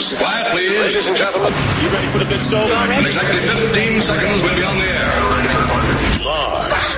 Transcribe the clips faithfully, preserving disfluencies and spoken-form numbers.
News. Quiet, please. Ladies and gentlemen. You ready for the big show? In exactly fifteen seconds, we'll be on the air. Lars.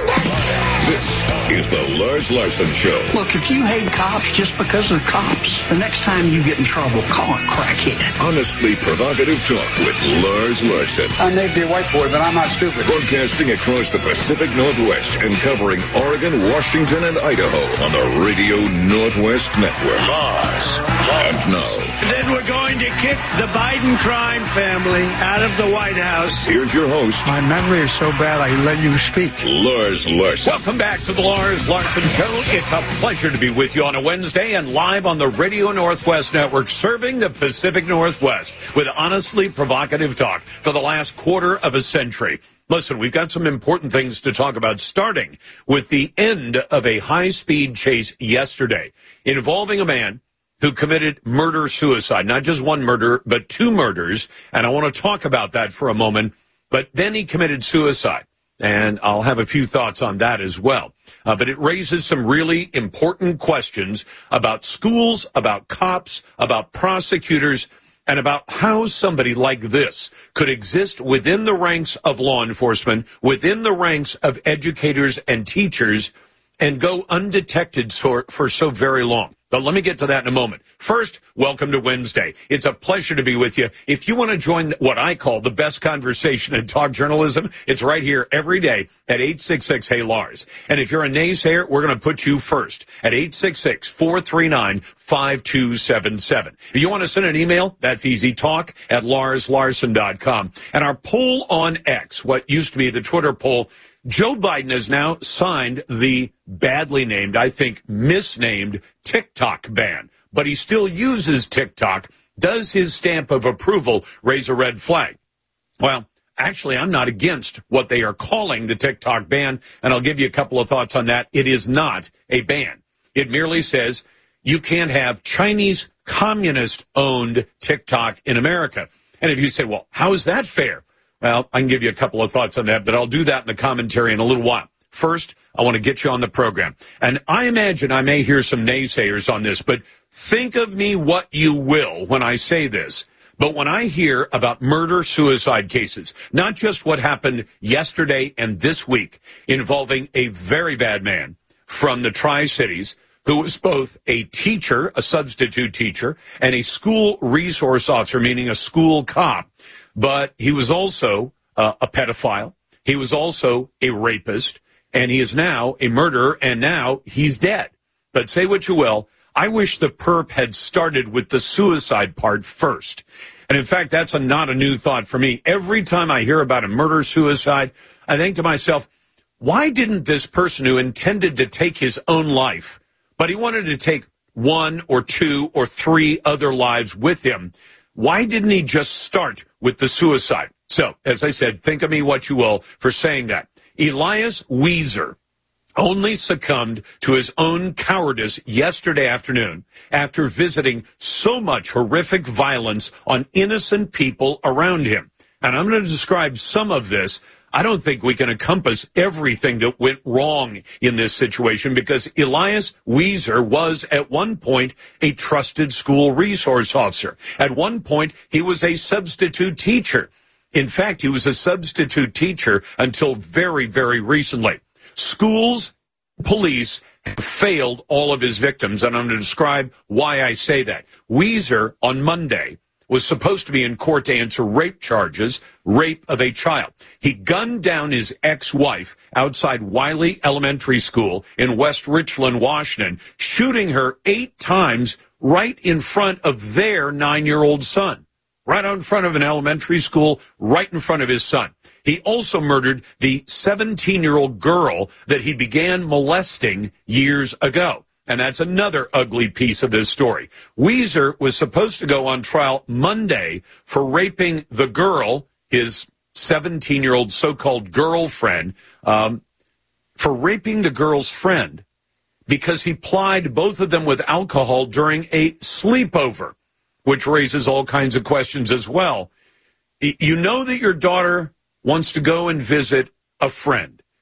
This is the Lars Larson Show. Look, if you hate cops just because they're cops, the next time you get in trouble, call it crackhead. Honestly provocative talk with Lars Larson. I may be a white boy, but I'm not stupid. Broadcasting across the Pacific Northwest and covering Oregon, Washington, and Idaho on the Radio Northwest Network. Lars. And now. Then we're going to kick the Biden crime family out of the White House. Here's your host. My memory is so bad I let you speak. Lars Larson. Welcome back to the Lars Larson Show. It's a pleasure to be with you on a Wednesday and live on the Radio Northwest Network, serving the Pacific Northwest with honestly provocative talk for the last quarter of a century. Listen, we've got some important things to talk about, starting with the end of a high-speed chase yesterday involving a man who committed murder-suicide. Not just one murder, but two murders. And I want to talk about that for a moment. But then he committed suicide. And I'll have a few thoughts on that as well. Uh, but it raises some really important questions about schools, about cops, about prosecutors, and about how somebody like this could exist within the ranks of law enforcement, within the ranks of educators and teachers, and go undetected for, for so very long. But let me get to that in a moment. First, welcome to Wednesday. It's a pleasure to be with you. If you want to join what I call the best conversation in talk journalism, it's right here every day at eight six six, hey Lars. And if you're a naysayer, we're going to put you first at eight six six, four three nine, five two seven seven. If you want to send an email, that's easy, talk at lars larson dot com. And our poll on X, what used to be the Twitter poll, Joe Biden has now signed the badly named, I think misnamed, TikTok ban. But he still uses TikTok. Does his stamp of approval raise a red flag? Well, actually, I'm not against what they are calling the TikTok ban, and I'll give you a couple of thoughts on that. It is not a ban. It merely says you can't have Chinese communist-owned TikTok in America. And if you say, well, how is that fair? Well, I can give you a couple of thoughts on that, but I'll do that in the commentary in a little while. First, I want to get you on the program. And I imagine I may hear some naysayers on this, but think of me what you will when I say this. But when I hear about murder-suicide cases, not just what happened yesterday and this week involving a very bad man from the Tri-Cities who was both a teacher, a substitute teacher, and a school resource officer, meaning a school cop, but he was also uh, a pedophile. He was also a rapist, and he is now a murderer, and now he's dead. But say what you will, I wish the perp had started with the suicide part first. And in fact, that's a, not a new thought for me. Every time I hear about a murder-suicide, I think to myself, why didn't this person who intended to take his own life, but he wanted to take one or two or three other lives with him, why didn't he just start with the suicide? So, as I said, think of me what you will for saying that. Elias Weezer only succumbed to his own cowardice yesterday afternoon after visiting so much horrific violence on innocent people around him. And I'm going to describe some of this. I don't think we can encompass everything that went wrong in this situation because Elias Weezer was at one point a trusted school resource officer. At one point, he was a substitute teacher. In fact, he was a substitute teacher until very, very recently. Schools, police have failed all of his victims, and I'm going to describe why I say that. Weezer, on Monday, was supposed to be in court to answer rape charges, rape of a child. He gunned down his ex-wife outside Wiley Elementary School in West Richland, Washington, shooting her eight times right in front of their nine-year-old son. Right out in front of an elementary school, right in front of his son. He also murdered the seventeen-year-old girl that he began molesting years ago. And that's another ugly piece of this story. Weezer was supposed to go on trial Monday for raping the girl, his seventeen-year-old so-called girlfriend, um, for raping the girl's friend because he plied both of them with alcohol during a sleepover, which raises all kinds of questions as well. You know that your daughter wants to go and visit a friend.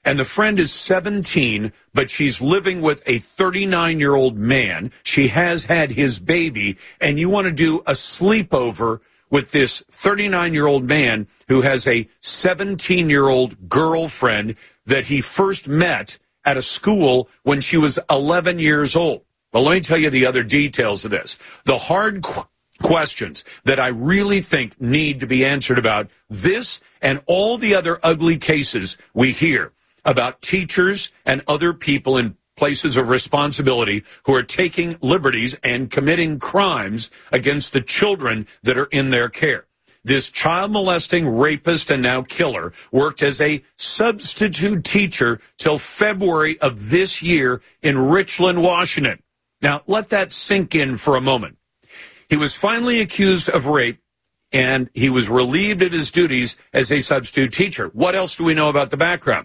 and the friend is seventeen, but she's living with a thirty-nine-year-old man. She has had his baby, and you want to do a sleepover with this thirty-nine-year-old man who has a seventeen-year-old girlfriend that he first met at a school when she was eleven years old. Well, let me tell you the other details of this. The hard qu- questions that I really think need to be answered about this and all the other ugly cases we hear about teachers and other people in places of responsibility who are taking liberties and committing crimes against the children that are in their care. This child molesting rapist and now killer worked as a substitute teacher till February of this year in Richland, Washington. Now, let that sink in for a moment. He was finally accused of rape, and he was relieved of his duties as a substitute teacher. What else do we know about the background?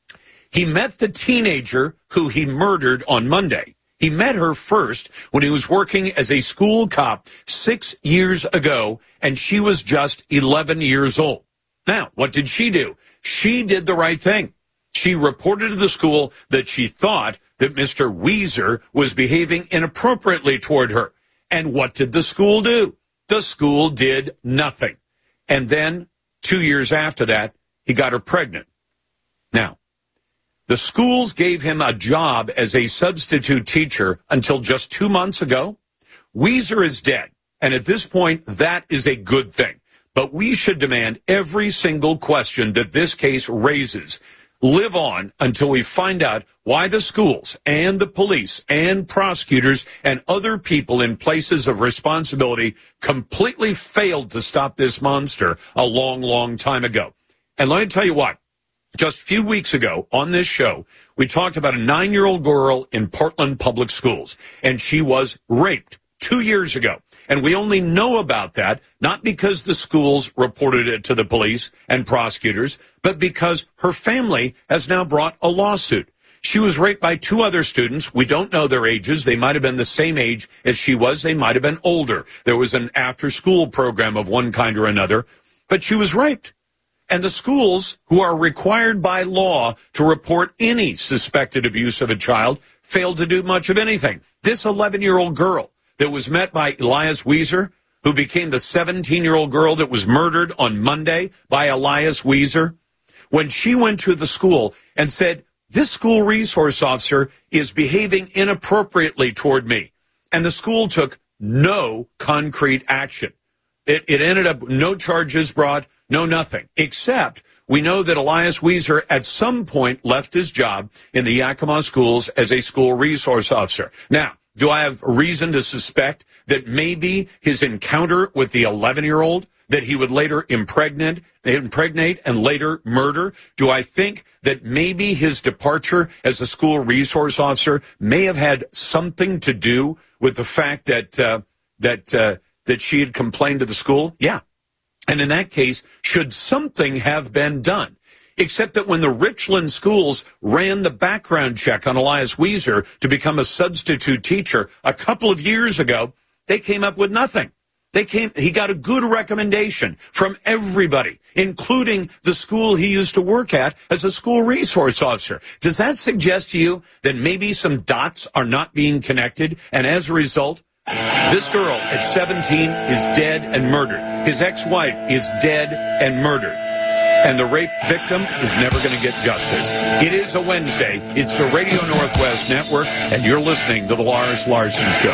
He met the teenager who he murdered on Monday. He met her first when he was working as a school cop six years ago, and she was just eleven years old. Now, what did she do? She did the right thing. She reported to the school that she thought that Mister Weezer was behaving inappropriately toward her. And what did the school do? The school did nothing. And then, two years after that, he got her pregnant. Now, the schools gave him a job as a substitute teacher until just two months ago. Weezer is dead, and at this point, that is a good thing. But we should demand every single question that this case raises live on until we find out why the schools and the police and prosecutors and other people in places of responsibility completely failed to stop this monster a long, long time ago. And let me tell you what. Just a few weeks ago on this show, we talked about a nine-year-old girl in Portland Public Schools, and she was raped two years ago. And we only know about that not because the schools reported it to the police and prosecutors, but because her family has now brought a lawsuit. She was raped by two other students. We don't know their ages. They might have been the same age as she was. They might have been older. There was an after-school program of one kind or another, but she was raped. And the schools, who are required by law to report any suspected abuse of a child, failed to do much of anything. This eleven-year-old girl that was met by Elias Weezer, who became the seventeen-year-old girl that was murdered on Monday by Elias Weezer, when she went to the school and said, this school resource officer is behaving inappropriately toward me. And the school took no concrete action. It, it ended up no charges brought, no nothing, except we know that Elias Weezer at some point left his job in the Yakima schools as a school resource officer. Now, do I have reason to suspect that maybe his encounter with the eleven-year-old, that he would later impregnate, impregnate and later murder? Do I think that maybe his departure as a school resource officer may have had something to do with the fact that uh, that uh, that she had complained to the school? Yeah. And in that case, should something have been done? Except that when the Richland schools ran the background check on Elias Weezer to become a substitute teacher a couple of years ago, they came up with nothing. They came, he got a good recommendation from everybody, including the school he used to work at as a school resource officer. Does that suggest to you that maybe some dots are not being connected, and as a result, this girl at seventeen is dead and murdered. His ex-wife is dead and murdered. And the rape victim is never going to get justice. It is a Wednesday. It's the Radio Northwest Network, and you're listening to The Lars Larson Show.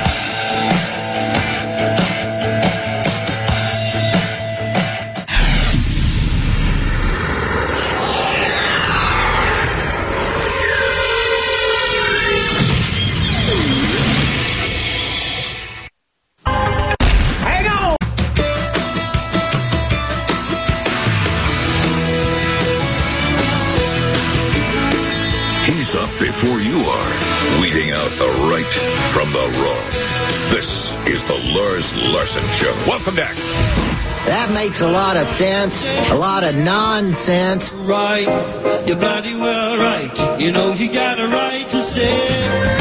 Before you are, weeding out the right from the wrong. This is the Lars Larson Show. Welcome back. That makes a lot of sense, a lot of nonsense. Right, you're bloody well right. You know you got a right to say.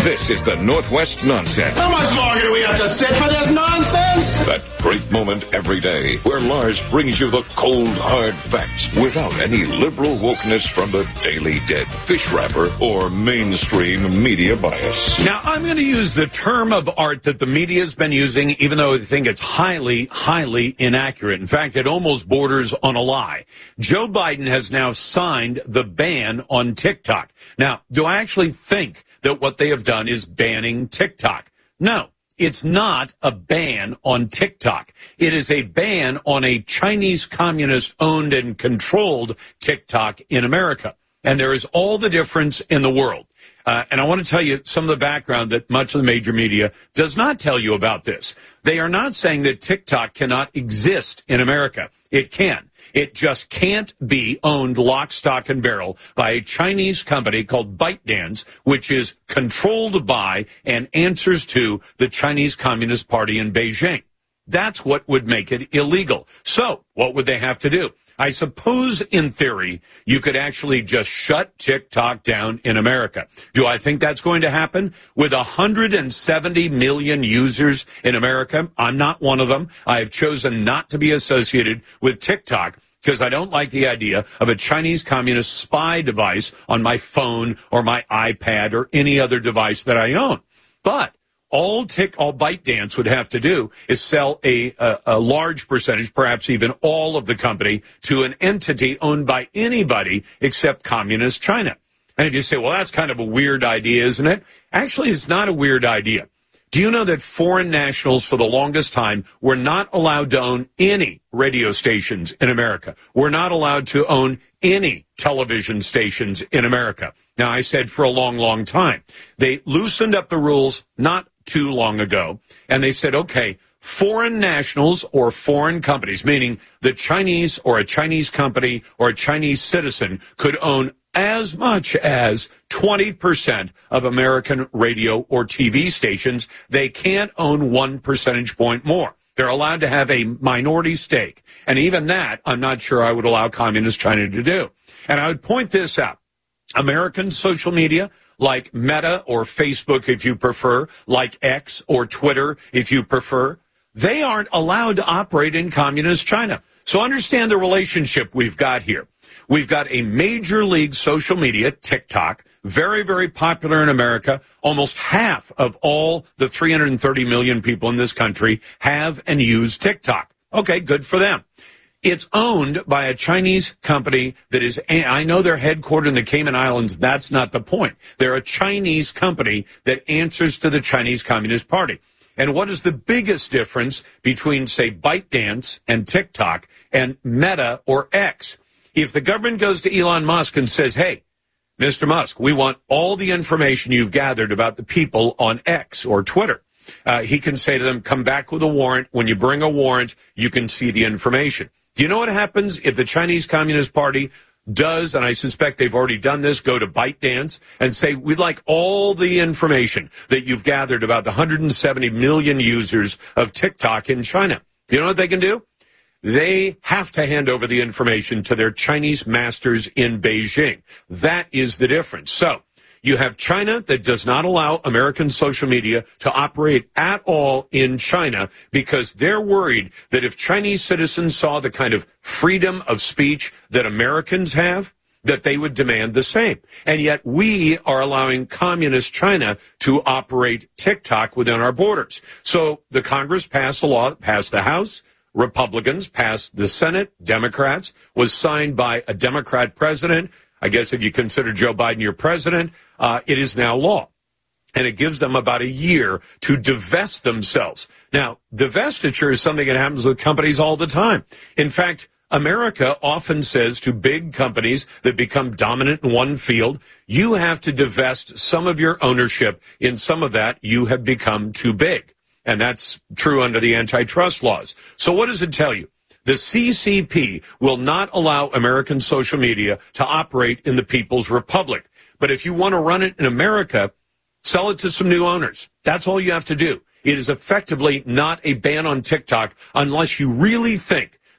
This is the Northwest Nonsense. How much longer do we have to sit for this nonsense? That great moment every day where Lars brings you the cold, hard facts without any liberal wokeness from the Daily Dead, fish wrapper, or mainstream media bias. Now, I'm going to use the term of art that the media has been using, even though I think it's highly, highly inaccurate. In fact, it almost borders on a lie. Joe Biden has now signed the ban on TikTok. Now, do I actually think that what they have done is banning TikTok? No. It's not a ban on TikTok. It is a ban on a Chinese communist-owned and controlled TikTok in America. And there is all the difference in the world. Uh, and I want to tell you some of the background that much of the major media does not tell you about this. They are not saying that TikTok cannot exist in America. It can. It just can't be owned lock, stock, and barrel by a Chinese company called ByteDance, which is controlled by and answers to the Chinese Communist Party in Beijing. That's what would make it illegal. So what would they have to do? I suppose, in theory, you could actually just shut TikTok down in America. Do I think that's going to happen? With one hundred seventy million users in America, I'm not one of them. I have chosen not to be associated with TikTok because I don't like the idea of a Chinese communist spy device on my phone or my iPad or any other device that I own. But all Tick, all ByteDance would have to do is sell a, a, a large percentage, perhaps even all of the company, to an entity owned by anybody except Communist China. And if you say, well, that's kind of a weird idea, isn't it? Actually, it's not a weird idea. Do you know that foreign nationals for the longest time were not allowed to own any radio stations in America? We're not allowed to own any television stations in America. Now, I said for a long, long time. They loosened up the rules not too long ago, and they said, okay, foreign nationals or foreign companies, meaning the Chinese or a Chinese company or a Chinese citizen could own as much as twenty percent of American radio or T V stations. They can't own one percentage point more. They're allowed to have a minority stake. And even that, I'm not sure I would allow Communist China to do. And I would point this out. American social media, like Meta or Facebook, if you prefer, like X or Twitter, if you prefer, they aren't allowed to operate in Communist China. So understand the relationship we've got here. We've got a major league social media, TikTok, very, very popular in America. Almost half of all the three hundred thirty million people in this country have and use TikTok. Okay, good for them. It's owned by a Chinese company that is, I know they're headquartered in the Cayman Islands. That's not the point. They're a Chinese company that answers to the Chinese Communist Party. And what is the biggest difference between, say, ByteDance and TikTok and Meta or X? If the government goes to Elon Musk and says, hey, Mister Musk, we want all the information you've gathered about the people on X or Twitter. Uh, he can say to them, come back with a warrant. When you bring a warrant, you can see the information. Do you know what happens if the Chinese Communist Party does, and I suspect they've already done this, go to ByteDance and say, we'd like all the information that you've gathered about the one hundred seventy million users of TikTok in China? Do you know what they can do? They have to hand over the information to their Chinese masters in Beijing. That is the difference. So you have China that does not allow American social media to operate at all in China because they're worried that if Chinese citizens saw the kind of freedom of speech that Americans have, that they would demand the same. And yet we are allowing communist China to operate TikTok within our borders. So the Congress passed a law, passed the House, Republicans passed the Senate, Democrats, was signed by a Democrat president. I guess if you consider Joe Biden your president, uh, it is now law. And it gives them about a year to divest themselves. Now, divestiture is something that happens with companies all the time. In fact, America often says to big companies that become dominant in one field, you have to divest some of your ownership. In some of that, you have become too big. And that's true under the antitrust laws. So what does it tell you? The C C P will not allow American social media to operate in the People's Republic. But if you want to run it in America, sell it to some new owners. That's all you have to do. It is effectively not a ban on TikTok unless you really think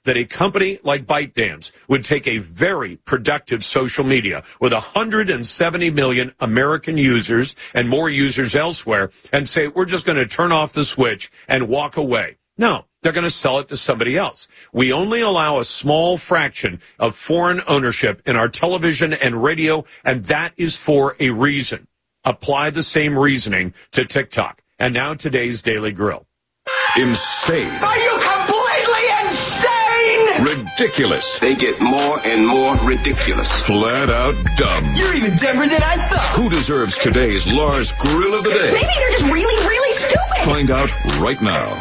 that a company like ByteDance would take a very productive social media with one hundred seventy million American users and more users elsewhere and say, we're just going to turn off the switch and walk away. No, they're going to sell it to somebody else. We only allow a small fraction of foreign ownership in our television and radio, and that is for a reason. Apply the same reasoning to TikTok. And now today's Daily Grill. Insane. Are you completely insane? Ridiculous. They get more and more ridiculous. Flat out dumb. You're even dumber than I thought. Who deserves today's Lars Grill of the Day? Maybe they're just really, really stupid. Find out right now.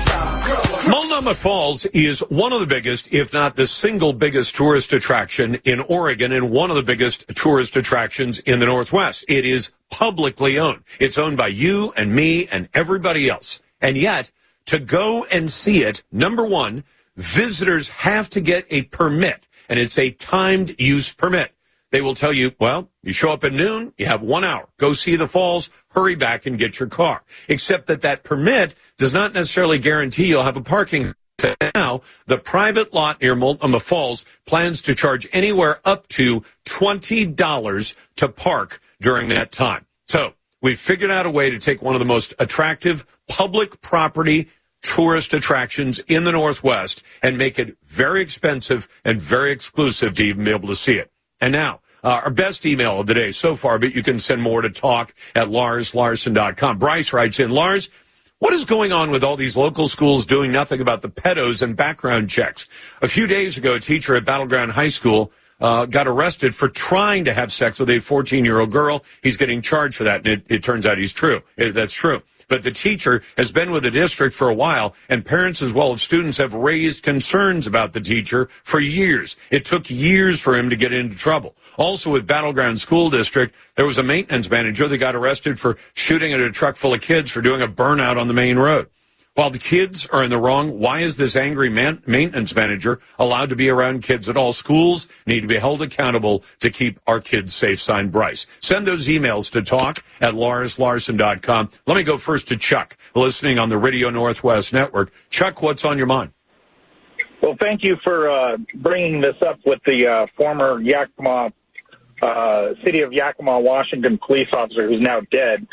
Multnomah Falls is one of the biggest, if not the single biggest tourist attraction in Oregon and one of the biggest tourist attractions in the Northwest. It is publicly owned. It's owned by you and me and everybody else. And yet, to go and see it, number one, visitors have to get a permit, and it's a timed use permit. They will tell you, well, you show up at noon, you have one hour. Go see the falls, hurry back and get your car. Except that that permit does not necessarily guarantee you'll have a parking. Now, the private lot near Multnomah Falls plans to charge anywhere up to twenty dollars to park during that time. So we've figured out a way to take one of the most attractive public property tourist attractions in the Northwest and make it very expensive and very exclusive to even be able to see it. And now, uh, our best email of the day so far, but you can send more to talk at lars larson dot com. Bryce writes in, Lars, what is going on with all these local schools doing nothing about the pedos and background checks? A few days ago, a teacher at Battleground High School uh, got arrested for trying to have sex with a fourteen-year-old girl. He's getting charged for that, and it, it turns out he's true. It, that's true. But the teacher has been with the district for a while, and parents as well as students have raised concerns about the teacher for years. It took years for him to get into trouble. Also with Battleground School District, there was a maintenance manager that got arrested for shooting at a truck full of kids for doing a burnout on the main road. While the kids are in the wrong, why is this angry man- maintenance manager allowed to be around kids at all? Schools need to be held accountable to keep our kids safe, signed Bryce. Send those emails to talk at lars larson dot com. Let me go first to Chuck, listening on the Radio Northwest Network. Chuck, what's on your mind? Well, thank you for uh, bringing this up with the uh, former Yakima, uh, City of Yakima, Washington police officer who's now dead.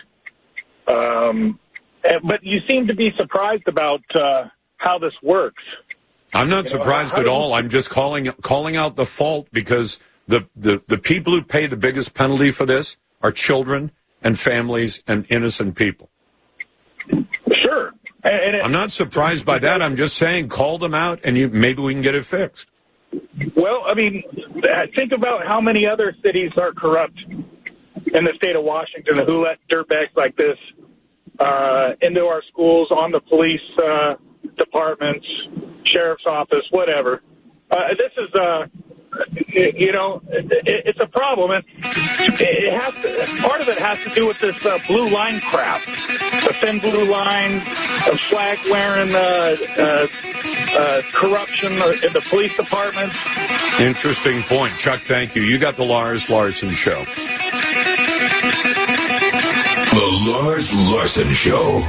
Um But you seem to be surprised about uh, how this works. I'm not you know, surprised at all. I'm just calling calling out the fault because the, the, the people who pay the biggest penalty for this are children and families and innocent people. Sure. And, and it, I'm not surprised by that. I'm just saying call them out and you maybe we can get it fixed. Well, I mean, think about how many other cities are corrupt in the state of Washington who let dirtbags like this Uh, into our schools, on the police uh, departments, sheriff's office, whatever. Uh, this is, uh, you know, it, it's a problem. And it has to, part of it has to do with this uh, blue line crap, the thin blue line, the flag wearing, uh, uh, uh, corruption in the police departments. Interesting point, Chuck. Thank you. You got the Lars Larson Show. The Lars Larson Show.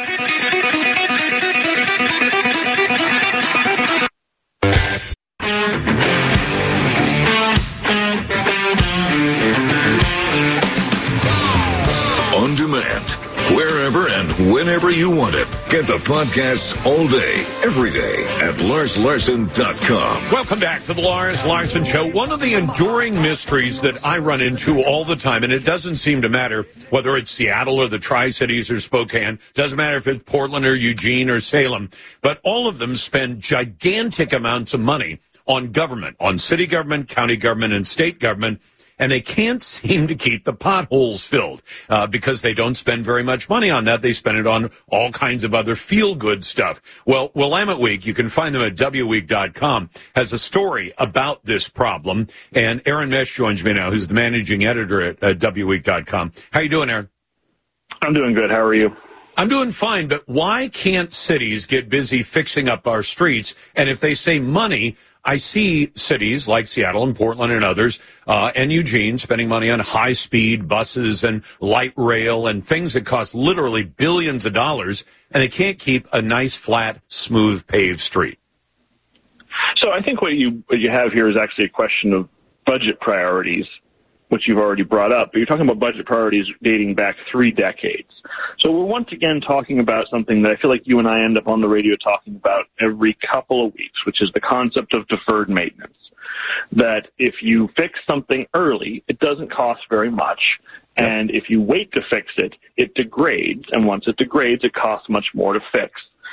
On demand, wherever and whenever you want it. Get the podcasts all day, every day at lars larson dot com. Welcome back to the Lars Larson Show. One of the enduring mysteries that I run into all the time, and it doesn't seem to matter whether it's Seattle or the Tri-Cities or Spokane, doesn't matter if it's Portland or Eugene or Salem, but all of them spend gigantic amounts of money on government, on city government, county government, and state government, and they can't seem to keep the potholes filled uh, because they don't spend very much money on that. They spend it on all kinds of other feel-good stuff. Well, Willamette Week, you can find them at w week dot com, has a story about this problem. And Aaron Mesh joins me now, who's the managing editor at uh, w week dot com. How you doing, Aaron? I'm doing good. How are you? I'm doing fine, but why can't cities get busy fixing up our streets? And if they say money, I see cities like Seattle and Portland and others, uh, and Eugene spending money on high-speed buses and light rail and things that cost literally billions of dollars, and they can't keep a nice, flat, smooth, paved street. So I think what you what you have here is actually a question of budget priorities, which you've already brought up. But you're talking about budget priorities dating back three decades. So we're once again talking about something that I feel like you and I end up on the radio talking about every couple of weeks, which is the concept of deferred maintenance. That if you fix something early, it doesn't cost very much. And if you wait to fix it, it degrades. And once it degrades, it costs much more to fix.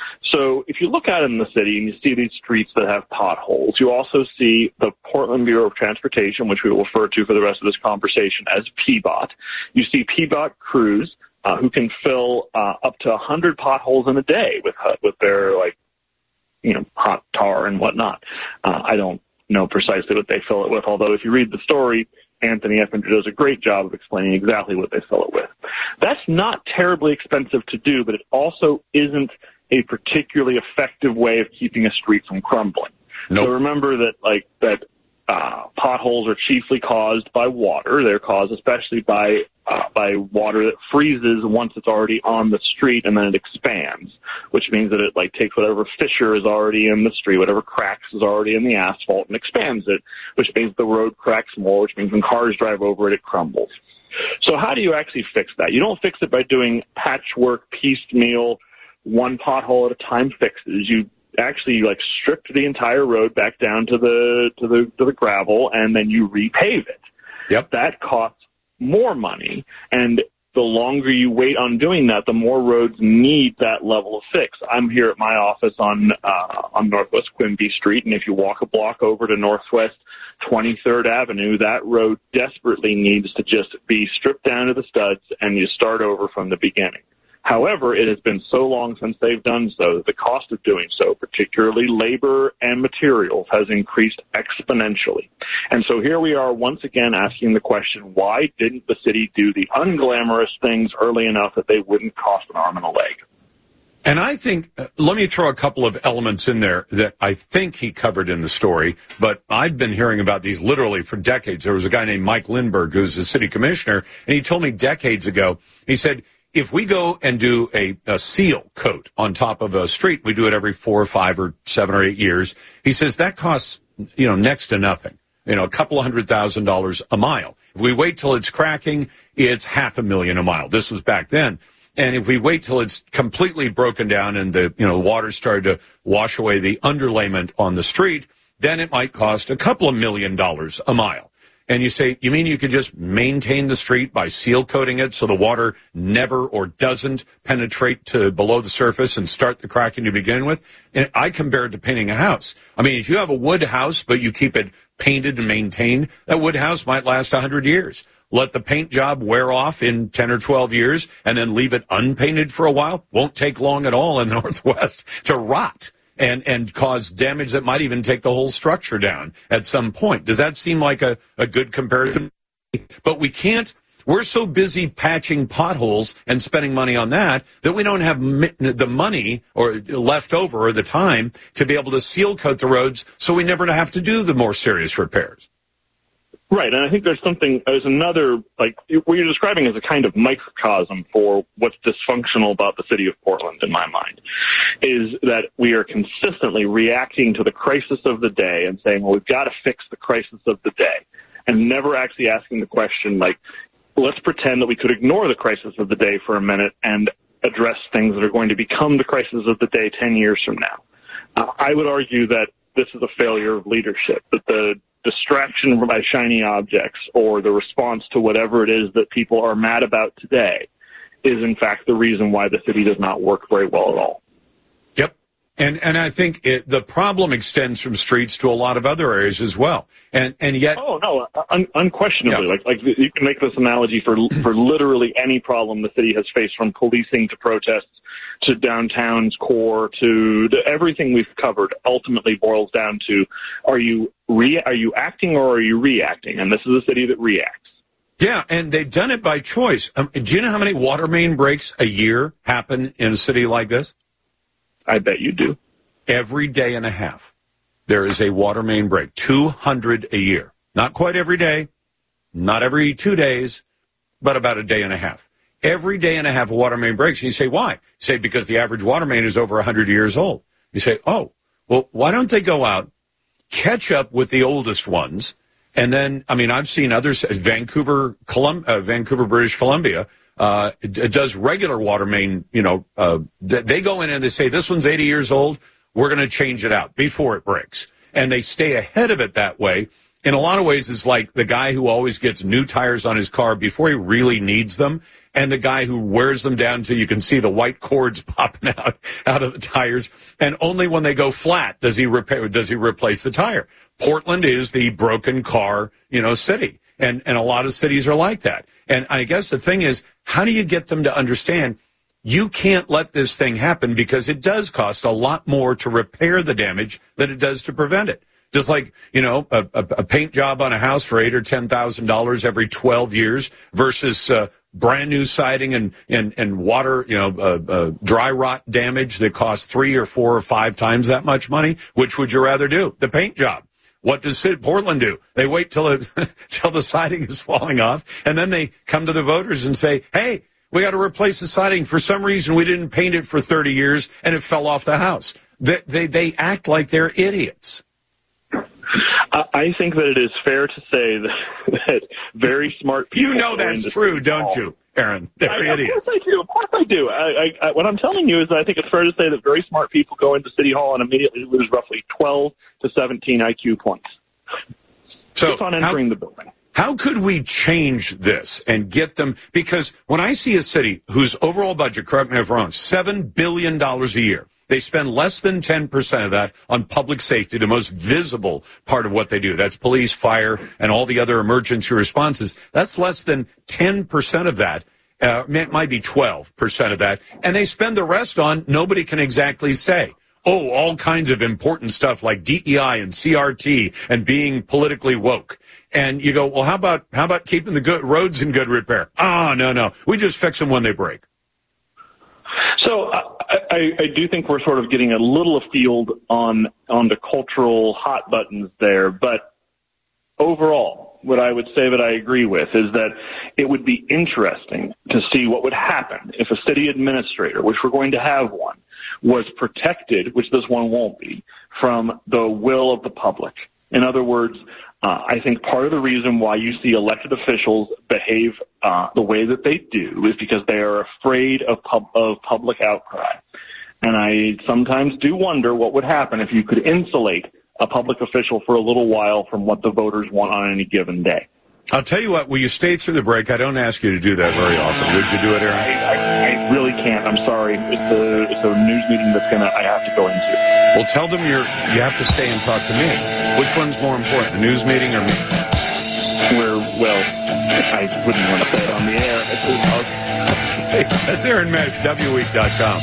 So if you look out in the city and you see these streets that have potholes, you also see the Portland Bureau of Transportation, which we will refer to for the rest of this conversation as P B O T. You see P B O T crews uh, who can fill uh, up to one hundred potholes in a day with uh, with their, like, you know, hot tar and whatnot. Uh, I don't know precisely what they fill it with, although if you read the story, Anthony Effinger does a great job of explaining exactly what they fill it with. That's not terribly expensive to do, but it also isn't a particularly effective way of keeping a street from crumbling. Nope. So remember that, like, that uh, potholes are chiefly caused by water. They're caused especially by uh, by water that freezes once it's already on the street, and then it expands, which means that it, like, takes whatever fissure is already in the street, whatever cracks is already in the asphalt, and expands it, which means the road cracks more, which means when cars drive over it, it crumbles. So how do you actually fix that? You don't fix it by doing patchwork, piecemeal, one pothole at a time fixes. You actually, like, strip the entire road back down to the to the to the gravel, and then you repave it. Yep. That costs more money, and the longer you wait on doing that, the more roads need that level of fix. I'm here at my office on uh, on Northwest Quimby Street, and if you walk a block over to Northwest twenty-third Avenue, that road desperately needs to just be stripped down to the studs, and you start over from the beginning. However, it has been so long since they've done so that the cost of doing so, particularly labor and materials, has increased exponentially. And so here we are once again asking the question, why didn't the city do the unglamorous things early enough that they wouldn't cost an arm and a leg? And I think, uh, let me throw a couple of elements in there that I think he covered in the story, but I've been hearing about these literally for decades. There was a guy named Mike Lindbergh, who's the city commissioner, and he told me decades ago, he said, if we go and do a, a seal coat on top of a street, we do it every four or five or seven or eight years. He says that costs, you know, next to nothing, you know, a couple of hundred thousand dollars a mile. If we wait till it's cracking, it's half a million a mile. This was back then. And if we wait till it's completely broken down and the, you know, water started to wash away the underlayment on the street, then it might cost a couple of million dollars a mile. And you say, you mean you could just maintain the street by seal coating it so the water never or doesn't penetrate to below the surface and start the cracking to begin with? And I compare it to painting a house. I mean, if you have a wood house, but you keep it painted and maintained, that wood house might last one hundred years. Let the paint job wear off in ten or twelve years and then leave it unpainted for a while. Won't take long at all in the Northwest to rot and and cause damage that might even take the whole structure down at some point. Does that seem like a, a good comparison? But we can't. We're so busy patching potholes and spending money on that that we don't have the money or left over or the time to be able to seal coat the roads so we never have to do the more serious repairs. Right, and I think there's something, there's another, like, what you're describing as a kind of microcosm for what's dysfunctional about the city of Portland, in my mind, is that we are consistently reacting to the crisis of the day and saying, well, we've got to fix the crisis of the day, and never actually asking the question, like, let's pretend that we could ignore the crisis of the day for a minute and address things that are going to become the crisis of the day ten years from now. Uh, I would argue that this is a failure of leadership, that the distraction by shiny objects or the response to whatever it is that people are mad about today is, in fact, the reason why the city does not work very well at all. Yep. And and I think it, the problem extends from streets to a lot of other areas as well. And and yet... Oh, no, un- unquestionably. Yeah. Like, like you can make this analogy for for literally any problem the city has faced, from policing to protests to downtown's core to the, everything we've covered ultimately boils down to, are you re- are you acting or are you reacting? And this is a city that reacts. Yeah, and they've done it by choice. Um, do you know how many water main breaks a year happen in a city like this? I bet you do. Every day and a half, there is a water main break, two hundred a year. Not quite every day, not every two days, but about a day and a half. Every day and a half, a water main breaks. And you say, why? You say, because the average water main is over one hundred years old. You say, oh, well, why don't they go out catch up with the oldest ones. And then, I mean, I've seen others, Vancouver, Colum- uh, Vancouver, British Columbia, uh, it, it does regular water main, you know, uh, th- they go in and they say, this one's eighty years old. We're going to change it out before it breaks. And they stay ahead of it that way. In a lot of ways, it's like the guy who always gets new tires on his car before he really needs them, and the guy who wears them down until you can see the white cords popping out, out of the tires. And only when they go flat does he repair, does he replace the tire. Portland is the broken car, you know, city. And, and a lot of cities are like that. And I guess the thing is, how do you get them to understand you can't let this thing happen, because it does cost a lot more to repair the damage than it does to prevent it. Just like, you know, a, a, a paint job on a house for eight or ten thousand dollars every twelve years versus uh, brand new siding and and and water, you know, uh, uh, dry rot damage that costs three or four or five times that much money. Which would you rather do? The paint job. What does Portland do? They wait till it, till the siding is falling off, and then they come to the voters and say, "Hey, we got to replace the siding. For some reason, we didn't paint it for thirty years, and it fell off the house." They they, they act like they're idiots. I think that it is fair to say that, that very smart people... You know that's true, don't hall. you, Aaron? They're I, idiots. Of course I do. Of course I do. I, I, I, what I'm telling you is that I think it's fair to say that very smart people go into City Hall and immediately lose roughly twelve to seventeen I Q points. So just on entering how, the building. How could we change this and get them... Because when I see a city whose overall budget, correct me if I'm wrong, seven billion dollars a year, they spend less than ten percent of that on public safety, the most visible part of what they do. That's police, fire, and all the other emergency responses. That's less than ten percent of that. Uh, it might be twelve percent of that. And they spend the rest on, nobody can exactly say. Oh, all kinds of important stuff like D E I and C R T and being politically woke. And you go, well, how about how about keeping the good roads in good repair? Oh, no, no. We just fix them when they break. So I, I, I do think we're sort of getting a little afield on on the cultural hot buttons there, but overall, what I would say that I agree with is that it would be interesting to see what would happen if a city administrator, which we're going to have one, was protected, which this one won't be, from the will of the public. In other words, uh, I think part of the reason why you see elected officials behave uh, the way that they do is because they are afraid of, pub- of public outcry. And I sometimes do wonder what would happen if you could insulate a public official for a little while from what the voters want on any given day. I'll tell you what, will you stay through the break? I don't ask you to do that very often. Would you do it, Aaron? I, I, I really can't. I'm sorry. It's a, it's a news meeting that's gonna I have to go into. Well, tell them you're you have to stay and talk to me. Which one's more important, the news meeting or me? Where, well, I wouldn't want to say it on the air. It's okay. That's Aaron Mesh, W week dot com.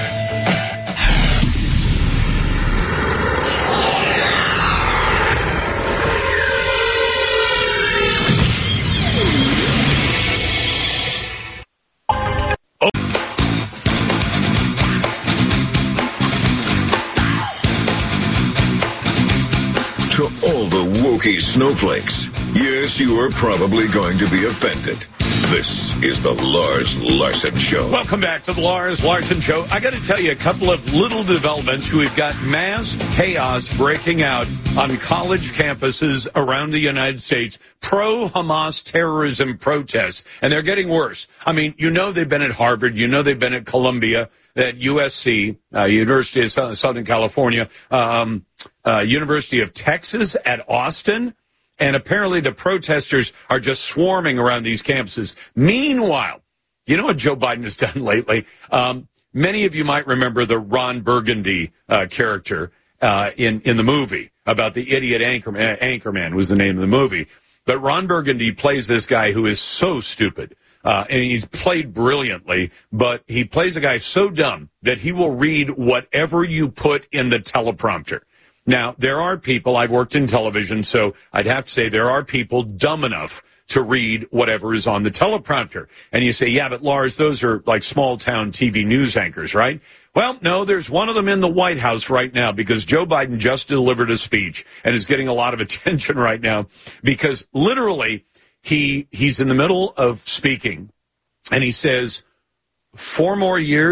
To all the wokey snowflakes, yes, you are probably going to be offended. This is the Lars Larson Show. Welcome back to the Lars Larson Show. I got to tell you a couple of little developments. We've got mass chaos breaking out on college campuses around the United States, pro-Hamas terrorism protests, and they're getting worse. I mean, you know they've been at Harvard, you know they've been at Columbia, at U S C, uh, University of Southern California, um, uh, University of Texas at Austin. And apparently the protesters are just swarming around these campuses. Meanwhile, you know what Joe Biden has done lately? Um, many of you might remember the Ron Burgundy uh, character uh, in, in the movie about the idiot anchorman, Anchorman was the name of the movie. But Ron Burgundy plays this guy who is so stupid. Uh, and he's played brilliantly, but he plays a guy so dumb that he will read whatever you put in the teleprompter. Now, there are people, I've worked in television, so I'd have to say there are people dumb enough to read whatever is on the teleprompter. And you say, yeah, but Lars, those are like small-town T V news anchors, right? Well, no, there's one of them in the White House right now because Joe Biden just delivered a speech and is getting a lot of attention right now because literally he he's in the middle of speaking and he says, four more years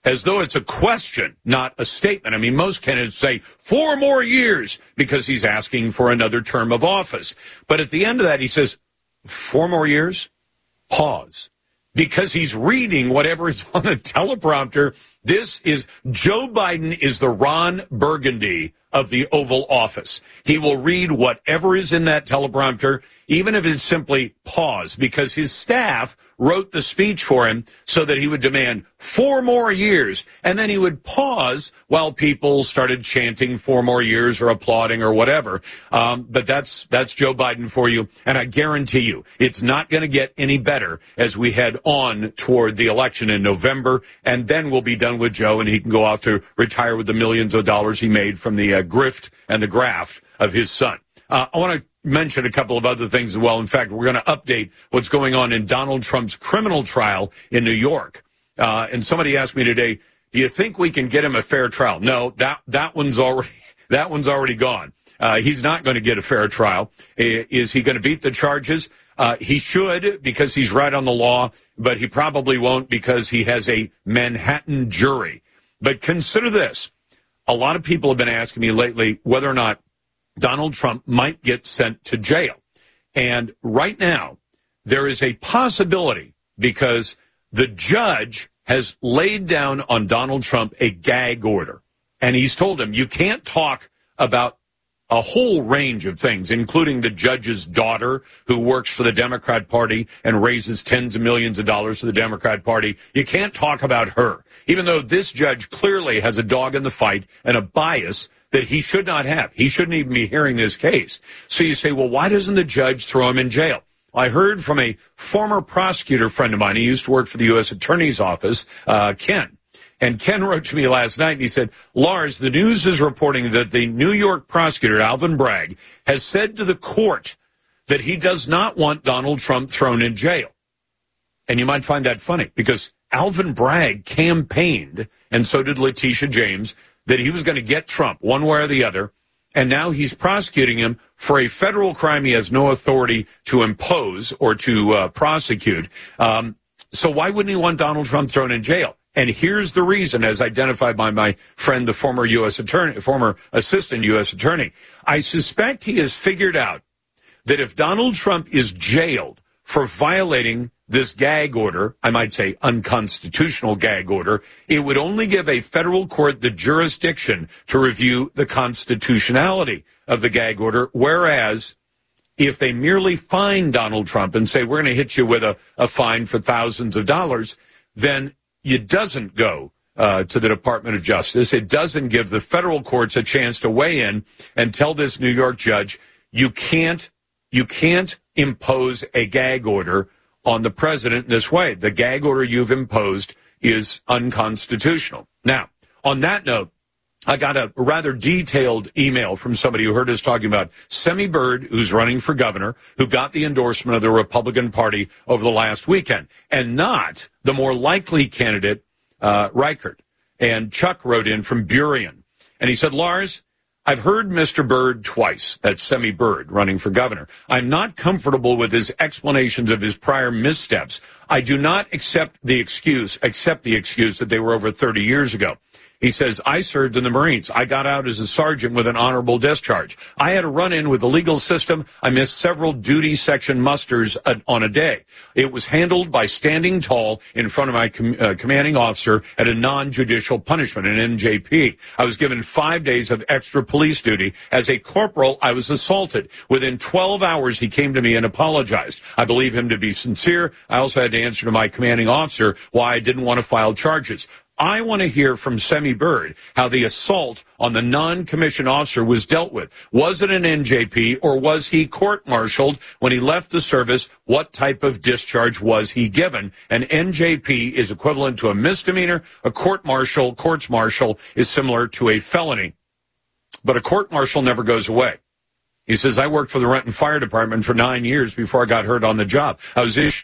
as though it's a question, not a statement. I mean, most candidates say four more years because he's asking for another term of office. But at the end of that, he says, four more years? Pause. Because he's reading whatever is on the teleprompter. This is, Joe Biden is the Ron Burgundy of the Oval Office. He will read whatever is in that teleprompter, even if it's simply pause, because his staff wrote the speech for him so that he would demand four more years, and then he would pause while people started chanting four more years or applauding or whatever. Um, but that's that's Joe Biden for you, and I guarantee you it's not going to get any better as we head on toward the election in November, and then we'll be done with Joe, and he can go off to retire with the millions of dollars he made from the uh, grift and the graft of his son. Uh, I want to mention a couple of other things as well. In fact, we're going to update what's going on in Donald Trump's criminal trial in New York. Uh, and somebody asked me today, do you think we can get him a fair trial? No, that that one's already that one's already gone. Uh, he's not going to get a fair trial. Is he going to beat the charges? Uh, he should, because he's right on the law, but he probably won't because he has a Manhattan jury. But consider this. A lot of people have been asking me lately whether or not Donald Trump might get sent to jail. And right now, there is a possibility because the judge has laid down on Donald Trump a gag order. And he's told him, you can't talk about a whole range of things, including the judge's daughter who works for the Democrat Party and raises tens of millions of dollars for the Democrat Party. You can't talk about her, even though this judge clearly has a dog in the fight and a bias that he should not have. He shouldn't even be hearing this case. So you say, well, why doesn't the judge throw him in jail? I heard from a former prosecutor friend of mine. He used to work for the U S Attorney's Office, uh, Ken. And Ken wrote to me last night, and he said, Lars, the news is reporting that the New York prosecutor, Alvin Bragg, has said to the court that he does not want Donald Trump thrown in jail. And you might find that funny, because Alvin Bragg campaigned, and so did Letitia James, that he was going to get Trump one way or the other, and now he's prosecuting him for a federal crime he has no authority to impose or to uh, prosecute. Um, so why wouldn't he want Donald Trump thrown in jail? And here's the reason, as identified by my friend, the former U S attorney, former assistant U S attorney. I suspect he has figured out that if Donald Trump is jailed for violating this gag order, I might say unconstitutional gag order, it would only give a federal court the jurisdiction to review the constitutionality of the gag order, whereas if they merely fine Donald Trump and say, we're going to hit you with a, a fine for thousands of dollars, then it doesn't go uh, to the Department of Justice. It doesn't give the federal courts a chance to weigh in and tell this New York judge, you can't, you can't impose a gag order on the president this way. The gag order you've imposed is unconstitutional. Now, on that note, I got a rather detailed email from somebody who heard us talking about Semi Bird, who's running for governor, who got the endorsement of the Republican Party over the last weekend, and not the more likely candidate, uh, Reichert. And Chuck wrote in from Burien, and he said, Lars, I've heard Mister Bird twice, that's Semi Bird, running for governor. I'm not comfortable with his explanations of his prior missteps. I do not accept the excuse, accept the excuse that they were over thirty years ago. He says, I served in the Marines. I got out as a sergeant with an honorable discharge. I had a run-in with the legal system. I missed several duty section musters on a day. It was handled by standing tall in front of my com- uh, commanding officer at a non-judicial punishment, an N J P. I was given five days of extra police duty. As a corporal, I was assaulted. Within twelve hours, he came to me and apologized. I believe him to be sincere. I also had to answer to my commanding officer why I didn't want to file charges. I want to hear from Semi Bird how the assault on the non-commissioned officer was dealt with. Was it an N J P or was he court-martialed when he left the service? What type of discharge was he given? An N J P is equivalent to a misdemeanor. A court-martial, courts-martial is similar to a felony. But a court-martial never goes away. He says, I worked for the Renton Fire Department for nine years before I got hurt on the job. I was issued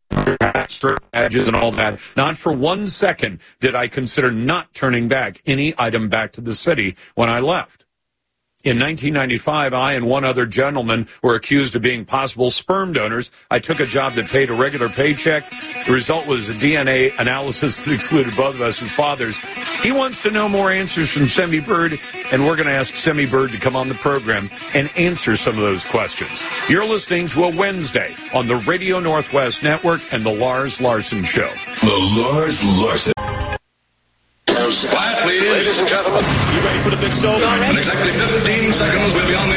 badges and all that. Not for one second did I consider not turning back any item back to the city when I left. In nineteen ninety-five, I and one other gentleman were accused of being possible sperm donors. I took a job that paid a regular paycheck. The result was a D N A analysis that excluded both of us as fathers. He wants to know more answers from Semi Bird, and we're going to ask Semi Bird to come on the program and answer some of those questions. You're listening to a Wednesday on the Radio Northwest Network and the Lars Larson Show. The Lars Larson. Quiet, please. Ladies and gentlemen. You ready for the big show? In exactly fifteen seconds, we'll be on the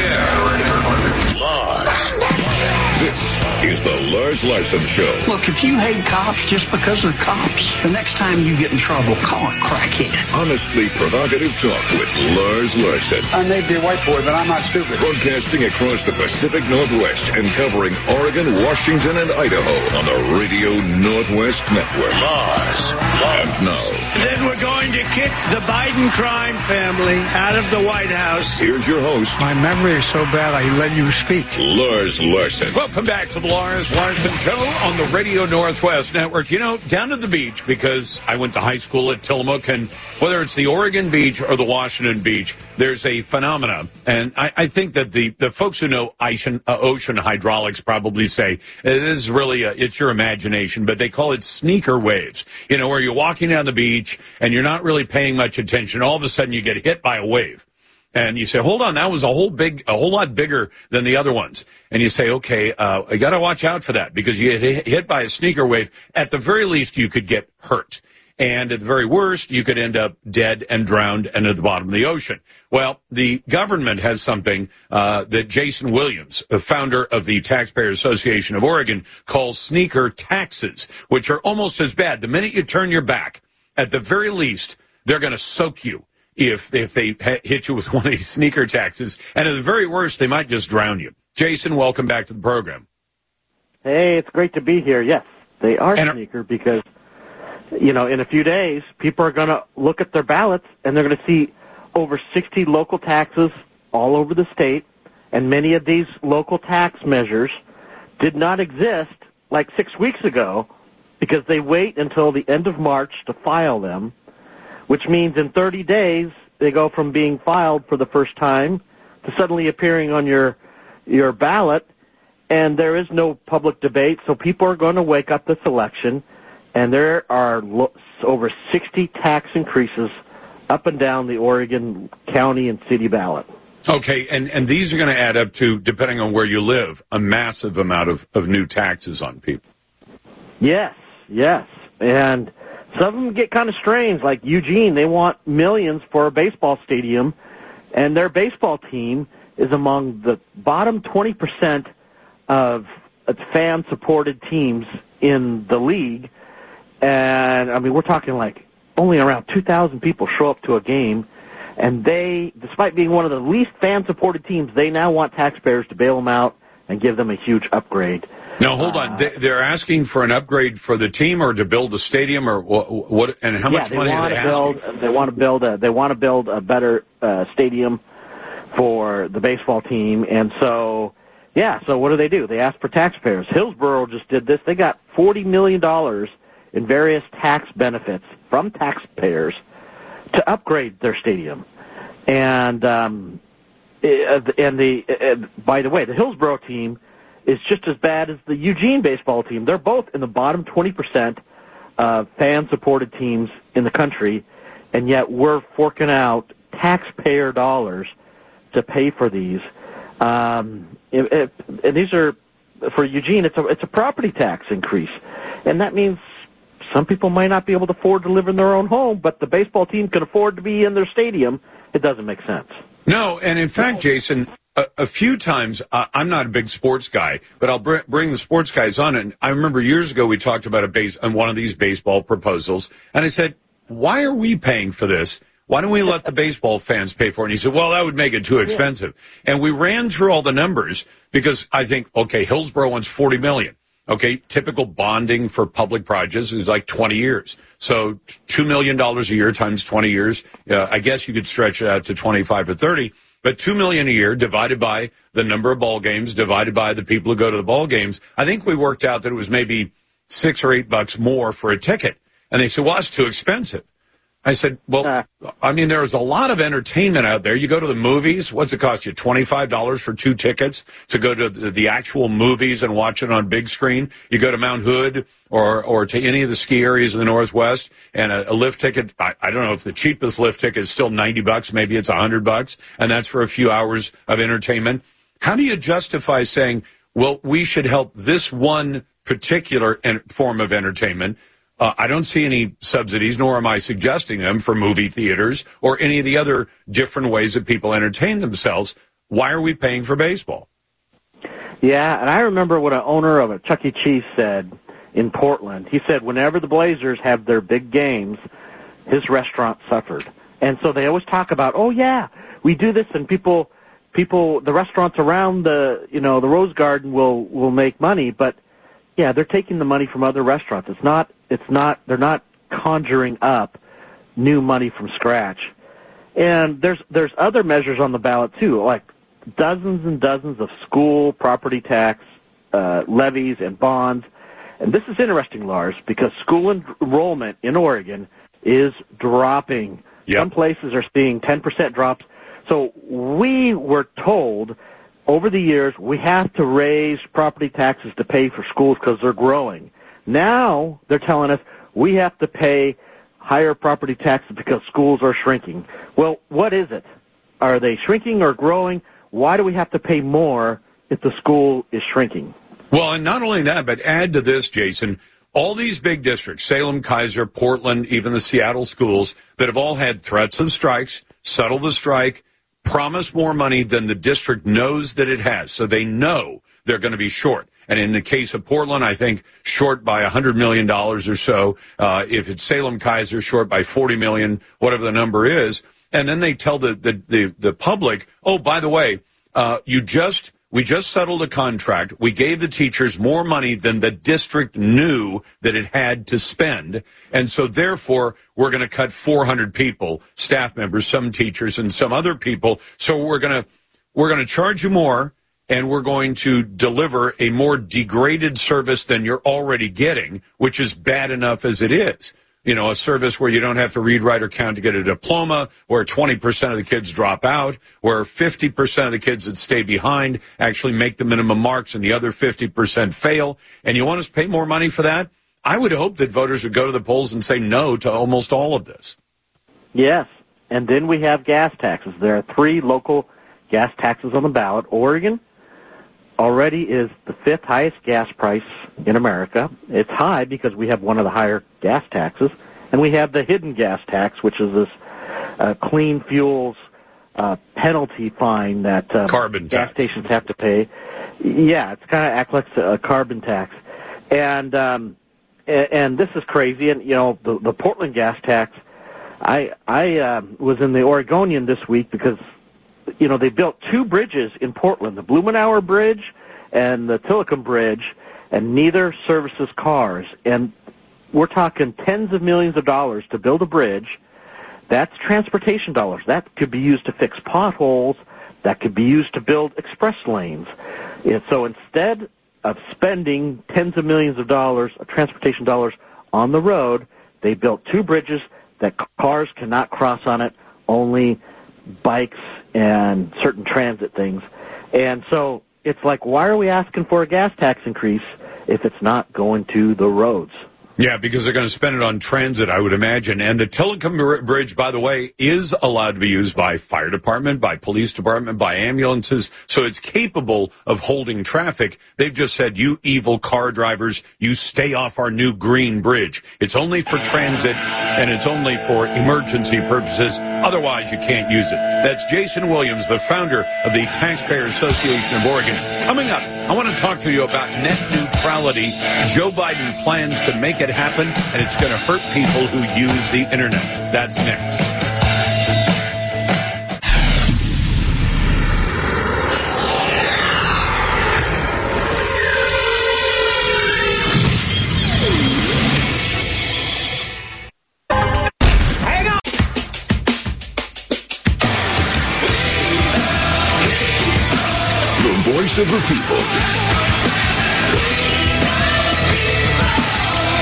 air. Lars. This is the Lars Larson Show. Look, if you hate cops just because they're cops, the next time you get in trouble, call it crackhead. Honestly provocative talk with Lars Larson. I may be a white boy, but I'm not stupid. Broadcasting across the Pacific Northwest and covering Oregon, Washington, and Idaho on the Radio Northwest Network. Lars. And now. Then we're going to kick the Biden crime family out of the White House. Here's your host. My memory is so bad I let you speak. Lars Larson. Welcome back to the Lars Larson Show on the Radio Northwest Network. You know, down to the beach, because I went to high school at Tillamook, and whether it's the Oregon beach or the Washington beach, there's a phenomenon. And I, I think that the, the folks who know ocean, uh, ocean hydraulics probably say, this is really, a, it's your imagination, but they call it sneaker waves. You know, where you're walking down the beach and you're not really paying much attention. All of a sudden you get hit by a wave. And you say, hold on, that was a whole big, a whole lot bigger than the other ones. And you say, okay, uh, I got to watch out for that because you get hit by a sneaker wave. At the very least, you could get hurt. And at the very worst, you could end up dead and drowned and at the bottom of the ocean. Well, the government has something uh, that Jason Williams, the founder of the Taxpayer Association of Oregon, calls sneaker taxes, which are almost as bad. The minute you turn your back, at the very least, they're going to soak you. If if they hit you with one of these sneaker taxes, and at the very worst, they might just drown you. Jason, welcome back to the program. Hey, it's great to be here. Yes, they are and sneaker because, you know, in a few days, people are going to look at their ballots, and they're going to see over sixty local taxes all over the state, and many of these local tax measures did not exist like six weeks ago because they wait until the end of March to file them, which means in thirty days, they go from being filed for the first time to suddenly appearing on your your ballot, and there is no public debate, so people are going to wake up this election, and there are lo- over sixty tax increases up and down the Oregon county and city ballot. Okay, and, and these are going to add up to, depending on where you live, a massive amount of, of new taxes on people. Yes, yes, and some of them get kind of strange, like Eugene. They want millions for a baseball stadium, and their baseball team is among the bottom twenty percent of fan-supported teams in the league. And, I mean, we're talking like only around two thousand people show up to a game, and they, despite being one of the least fan-supported teams, they now want taxpayers to bail them out and give them a huge upgrade. Now, hold on. Uh, they're asking for an upgrade for the team, or to build a stadium, or what? what and how yeah, much they money want are they to build, asking? They want to build a. They want to build a better uh, stadium for the baseball team, and so yeah. So what do they do? They ask for taxpayers. Hillsborough just did this. They got forty million dollars in various tax benefits from taxpayers to upgrade their stadium, and um, and the uh, by the way, the Hillsborough team is just as bad as the Eugene baseball team. They're both in the bottom twenty percent of fan-supported teams in the country, and yet we're forking out taxpayer dollars to pay for these. Um, it, it, and these are, for Eugene, it's a, it's a property tax increase, and that means some people might not be able to afford to live in their own home, but the baseball team can afford to be in their stadium. It doesn't make sense. No, and in fact, Jason, a, a few times, uh, I'm not a big sports guy, but I'll br- bring the sports guys on. And I remember years ago we talked about a base on one of these baseball proposals, and I said, "Why are we paying for this? Why don't we let the baseball fans pay for it?" And he said, "Well, that would make it too expensive." Yeah. And we ran through all the numbers because I think, okay, Hillsborough wants forty million dollars. Okay, typical bonding for public projects is like twenty years. So two million dollars a year times twenty years, uh, I guess you could stretch it out to twenty-five or thirty, but two million dollars a year divided by the number of ball games, divided by the people who go to the ball games. I think we worked out that it was maybe six or eight bucks more for a ticket. And they said, well, it's too expensive. I said, well, uh, I mean, there's a lot of entertainment out there. You go to the movies. What's it cost you? twenty-five dollars for two tickets to go to the, the actual movies and watch it on big screen. You go to Mount Hood or, or to any of the ski areas in the Northwest, and a, a lift ticket, I, I don't know if the cheapest lift ticket is still ninety bucks. Maybe it's one hundred bucks, and that's for a few hours of entertainment. How do you justify saying, well, we should help this one particular en- form of entertainment? Uh, I don't see any subsidies, nor am I suggesting them for movie theaters or any of the other different ways that people entertain themselves. Why are we paying for baseball? Yeah, and I remember what an owner of a Chuck E. Cheese said in Portland. He said whenever the Blazers have their big games, his restaurant suffered. And so they always talk about, oh, yeah, we do this, and people, people, the restaurants around the, you know, the Rose Garden will, will make money, but yeah, they're taking the money from other restaurants. It's not, it's not, they're not conjuring up new money from scratch. And there's, there's other measures on the ballot too, like dozens and dozens of school property tax, uh, levies and bonds. And this is interesting, Lars, because school enrollment in Oregon is dropping. Yep. Some places are seeing ten percent drops. So we were told over the years, we have to raise property taxes to pay for schools because they're growing. Now they're telling us we have to pay higher property taxes because schools are shrinking. Well, what is it? Are they shrinking or growing? Why do we have to pay more if the school is shrinking? Well, and not only that, but add to this, Jason, all these big districts, Salem, Kaiser, Portland, even the Seattle schools, that have all had threats of strikes, settle the strike, promise more money than the district knows that it has. So they know they're going to be short. And in the case of Portland, I think short by one hundred million dollars or so. Uh, if it's Salem Kaiser, short by forty million dollars, whatever the number is. And then they tell the, the, the, the public, oh, by the way, uh, you just, we just settled a contract. We gave the teachers more money than the district knew that it had to spend. And so therefore, we're going to cut four hundred people, staff members, some teachers and some other people. So we're going to, we're going to charge you more, and we're going to deliver a more degraded service than you're already getting, which is bad enough as it is. You know, a service where you don't have to read, write, or count to get a diploma, where twenty percent of the kids drop out, where fifty percent of the kids that stay behind actually make the minimum marks and the other fifty percent fail. And you want us to pay more money for that? I would hope that voters would go to the polls and say no to almost all of this. Yes, and then we have gas taxes. There are three local gas taxes on the ballot. Oregon already is the fifth highest gas price in America. It's high because we have one of the higher gas taxes. And we have the hidden gas tax, which is this uh, clean fuels uh, penalty fine that uh, carbon gas tax. stations have to pay. Yeah, it's kind of acts like a carbon tax. And um, and this is crazy. And, you know, the, the Portland gas tax, I, I uh, was in the Oregonian this week because you know, they built two bridges in Portland, the Blumenauer Bridge and the Tillicum Bridge, and neither services cars. And we're talking tens of millions of dollars to build a bridge. That's transportation dollars. That could be used to fix potholes. That could be used to build express lanes. And so instead of spending tens of millions of dollars of transportation dollars on the road, they built two bridges that cars cannot cross on it, only bikes and certain transit things. And so it's like, why are we asking for a gas tax increase if it's not going to the roads? Yeah, because they're going to spend it on transit, I would imagine. And the Tillicum Bridge, by the way, is allowed to be used by fire department, by police department, by ambulances. So it's capable of holding traffic. They've just said, you evil car drivers, you stay off our new green bridge. It's only for transit, and it's only for emergency purposes. Otherwise, you can't use it. That's Jason Williams, the founder of the Taxpayer Association of Oregon. Coming up, I want to talk to you about net neutrality. Joe Biden plans to make it happen, and it's going to hurt people who use the internet. That's next. Hang on! The voice of the people. This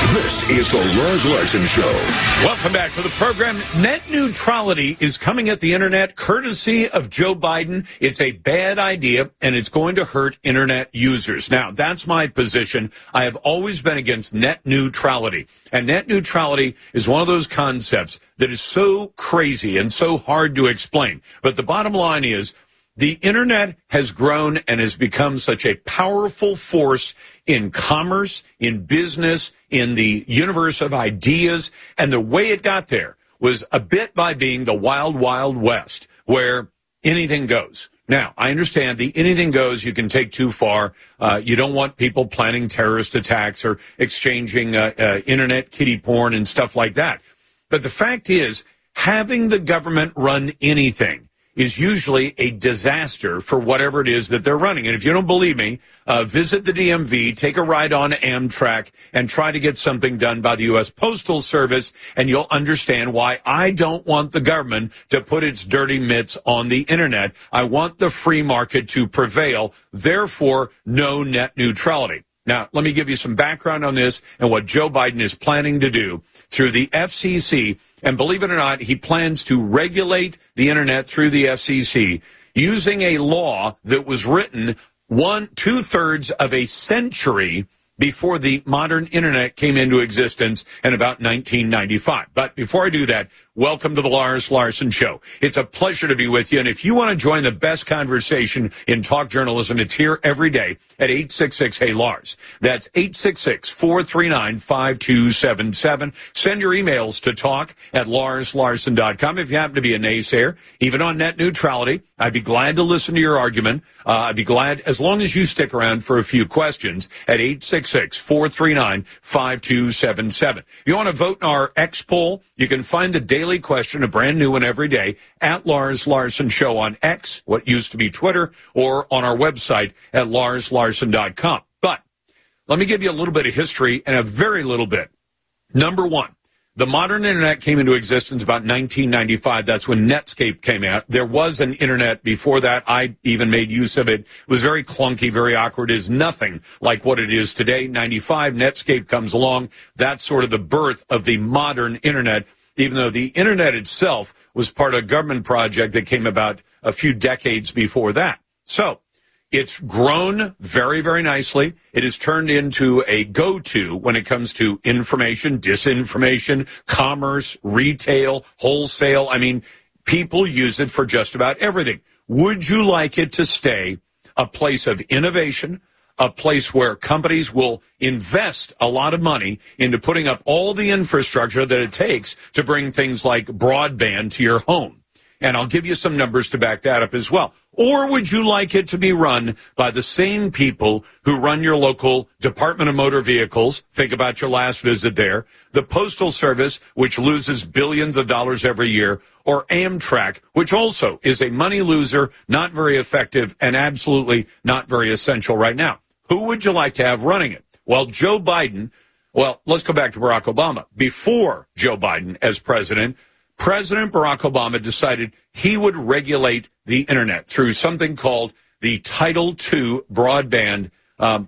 This is the Lars Larson Show. Welcome back to the program. Net neutrality is coming at the internet courtesy of Joe Biden. It's a bad idea, and it's going to hurt internet users. Now, that's my position. I have always been against net neutrality. And net neutrality is one of those concepts that is so crazy and so hard to explain. But the bottom line is, the internet has grown and has become such a powerful force in commerce, in business, in the universe of ideas. And the way it got there was a bit by being the wild, wild west, where anything goes. Now, I understand the anything goes you can take too far. Uh, you don't want people planning terrorist attacks or exchanging uh, uh, internet kiddie porn and stuff like that. But the fact is, having the government run anything is usually a disaster for whatever it is that they're running. And if you don't believe me, uh, visit the D M V, take a ride on Amtrak, and try to get something done by the U S Postal Service, and you'll understand why I don't want the government to put its dirty mitts on the internet. I want the free market to prevail. Therefore, no net neutrality. Now, let me give you some background on this and what Joe Biden is planning to do through the F C C. And believe it or not, he plans to regulate the internet through the F C C using a law that was written one, two-thirds of a century before the modern internet came into existence in about nineteen ninety-five. But before I do that, welcome to the Lars Larson Show. It's a pleasure to be with you. And if you want to join the best conversation in talk journalism, it's here every day at eight six six, hey Lars. That's eight six six, four three nine, five two seven seven. Send your emails to talk at lars larson dot com. If you happen to be a naysayer, even on net neutrality, I'd be glad to listen to your argument. Uh, I'd be glad as long as you stick around for a few questions at eight six six, four three nine, five two seven seven. If you want to vote in our X poll, you can find the daily question, a brand new one every day, at Lars Larson Show on X, what used to be Twitter, or on our website at lars larson dot com. But let me give you a little bit of history and a very little bit. Number one, the modern internet came into existence about nineteen ninety-five. That's when Netscape came out. There was an internet before that. I even made use of it. It was very clunky, very awkward. It is nothing like what it is today. ninety-five, Netscape comes along. That's sort of the birth of the modern internet, even though the internet itself was part of a government project that came about a few decades before that. So it's grown very, very nicely. It has turned into a go-to when it comes to information, disinformation, commerce, retail, wholesale. I mean, people use it for just about everything. Would you like it to stay a place of innovation, a place where companies will invest a lot of money into putting up all the infrastructure that it takes to bring things like broadband to your home? And I'll give you some numbers to back that up as well. Or would you like it to be run by the same people who run your local Department of Motor Vehicles? Think about your last visit there. The Postal Service, which loses billions of dollars every year. Or Amtrak, which also is a money loser, not very effective, and absolutely not very essential right now. Who would you like to have running it? Well, Joe Biden, well, let's go back to Barack Obama. Before Joe Biden as president, President Barack Obama decided he would regulate the internet through something called the Title two broadband. Um,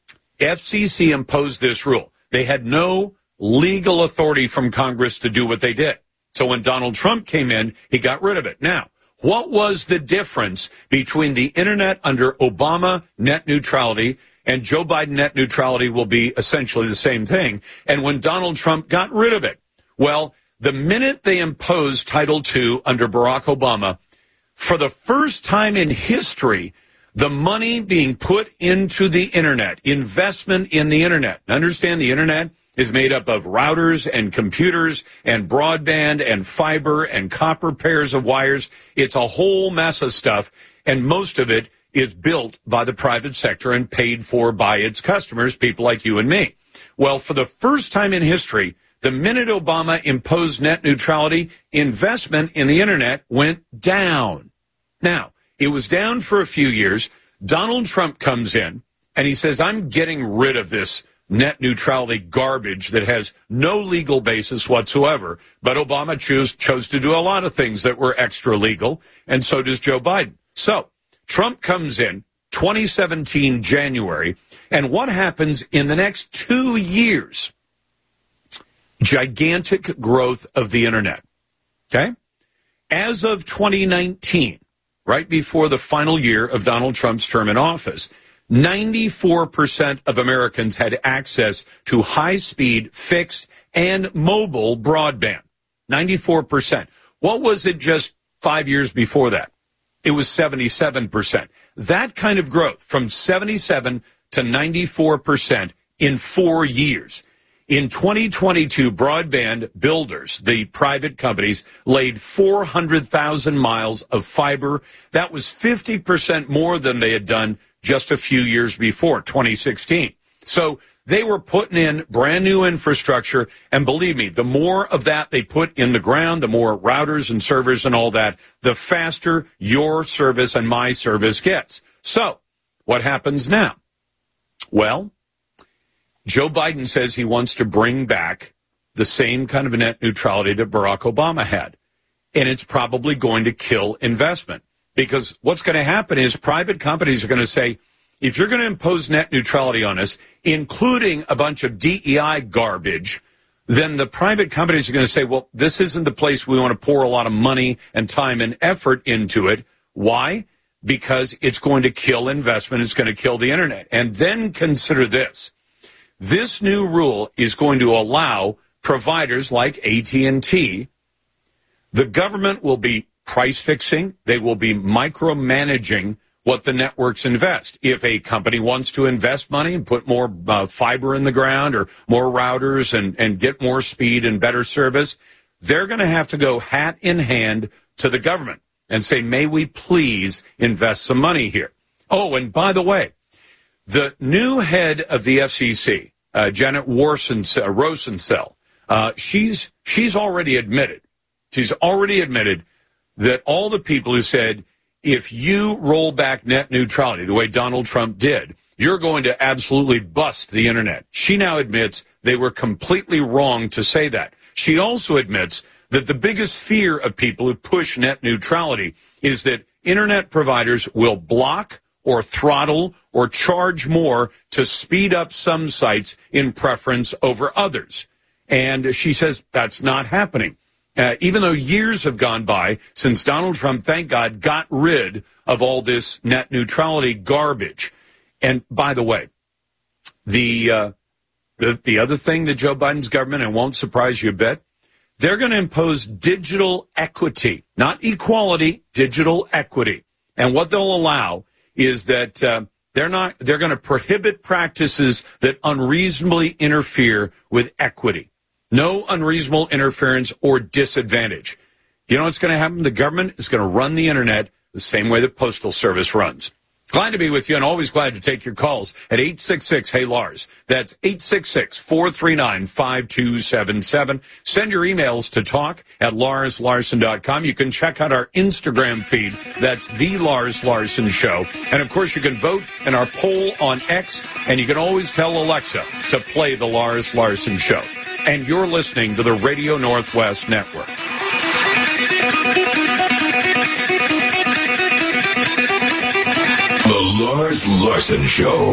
F C C imposed this rule. They had no legal authority from Congress to do what they did. So when Donald Trump came in, he got rid of it. Now, what was the difference between the internet under Obama net neutrality and Joe Biden net neutrality will be essentially the same thing, and when Donald Trump got rid of it? Well, the minute they imposed Title two under Barack Obama, for the first time in history, the money being put into the internet, investment in the internet. Understand, the internet is made up of routers and computers and broadband and fiber and copper pairs of wires. It's a whole mess of stuff, and most of it is built by the private sector and paid for by its customers, people like you and me. Well, for the first time in history, the minute Obama imposed net neutrality, investment in the internet went down. Now, it was down for a few years. Donald Trump comes in and he says, I'm getting rid of this net neutrality garbage that has no legal basis whatsoever. But Obama chose, chose to do a lot of things that were extra legal, and so does Joe Biden. So Trump comes in twenty seventeen January, and what happens in the next two years? gigantic growth of the internet. Okay? As of twenty nineteen, right before the final year of Donald Trump's term in office, ninety-four percent of Americans had access to high-speed fixed and mobile broadband. ninety-four percent. What was it just five years before that? It was seventy-seven percent. That kind of growth from seventy-seven to ninety-four percent in four years. In twenty twenty-two, broadband builders, the private companies, laid four hundred thousand miles of fiber. That was fifty percent more than they had done just a few years before, twenty sixteen. So they were putting in brand new infrastructure, and believe me, the more of that they put in the ground, the more routers and servers and all that, the faster your service and my service gets. So what happens now? Well, Joe Biden says he wants to bring back the same kind of net neutrality that Barack Obama had, and it's probably going to kill investment. Because what's going to happen is private companies are going to say, if you're going to impose net neutrality on us, including a bunch of D E I garbage, then the private companies are going to say, well, this isn't the place we want to pour a lot of money and time and effort into it. Why? Because it's going to kill investment. It's going to kill the internet. And then consider this. This new rule is going to allow providers like A T and T, the government will be price fixing. They will be micromanaging what the networks invest. If a company wants to invest money and put more uh, fiber in the ground or more routers and, and get more speed and better service, they're going to have to go hat in hand to the government and say, may we please invest some money here? Oh, and by the way, the new head of the F C C, uh, Janet Rosenthal, uh, she's she's already admitted, she's already admitted that all the people who said, if you roll back net neutrality the way Donald Trump did, you're going to absolutely bust the internet. She now admits they were completely wrong to say that. She also admits that the biggest fear of people who push net neutrality is that internet providers will block or throttle or charge more to speed up some sites in preference over others. And she says that's not happening. Uh, even though years have gone by since Donald Trump, thank God, got rid of all this net neutrality garbage. And by the way, the uh, the, the other thing that Joe Biden's government, and won't surprise you a bit, they're going to impose digital equity, not equality, digital equity. And what they'll allow is that uh, they're not they're going to prohibit practices that unreasonably interfere with equity. No unreasonable interference or disadvantage. You know what's going to happen? The government is going to run the internet the same way the Postal Service runs. Glad to be with you, and always glad to take your calls at eight six six, hey Lars. That's eight six six, four three nine, five two seven seven. Send your emails to talk at lars larson dot com. You can check out our Instagram feed. That's The Lars Larson Show. And, of course, you can vote in our poll on X, and you can always tell Alexa to play The Lars Larson Show. And you're listening to the Radio Northwest Network. The Lars Larson Show.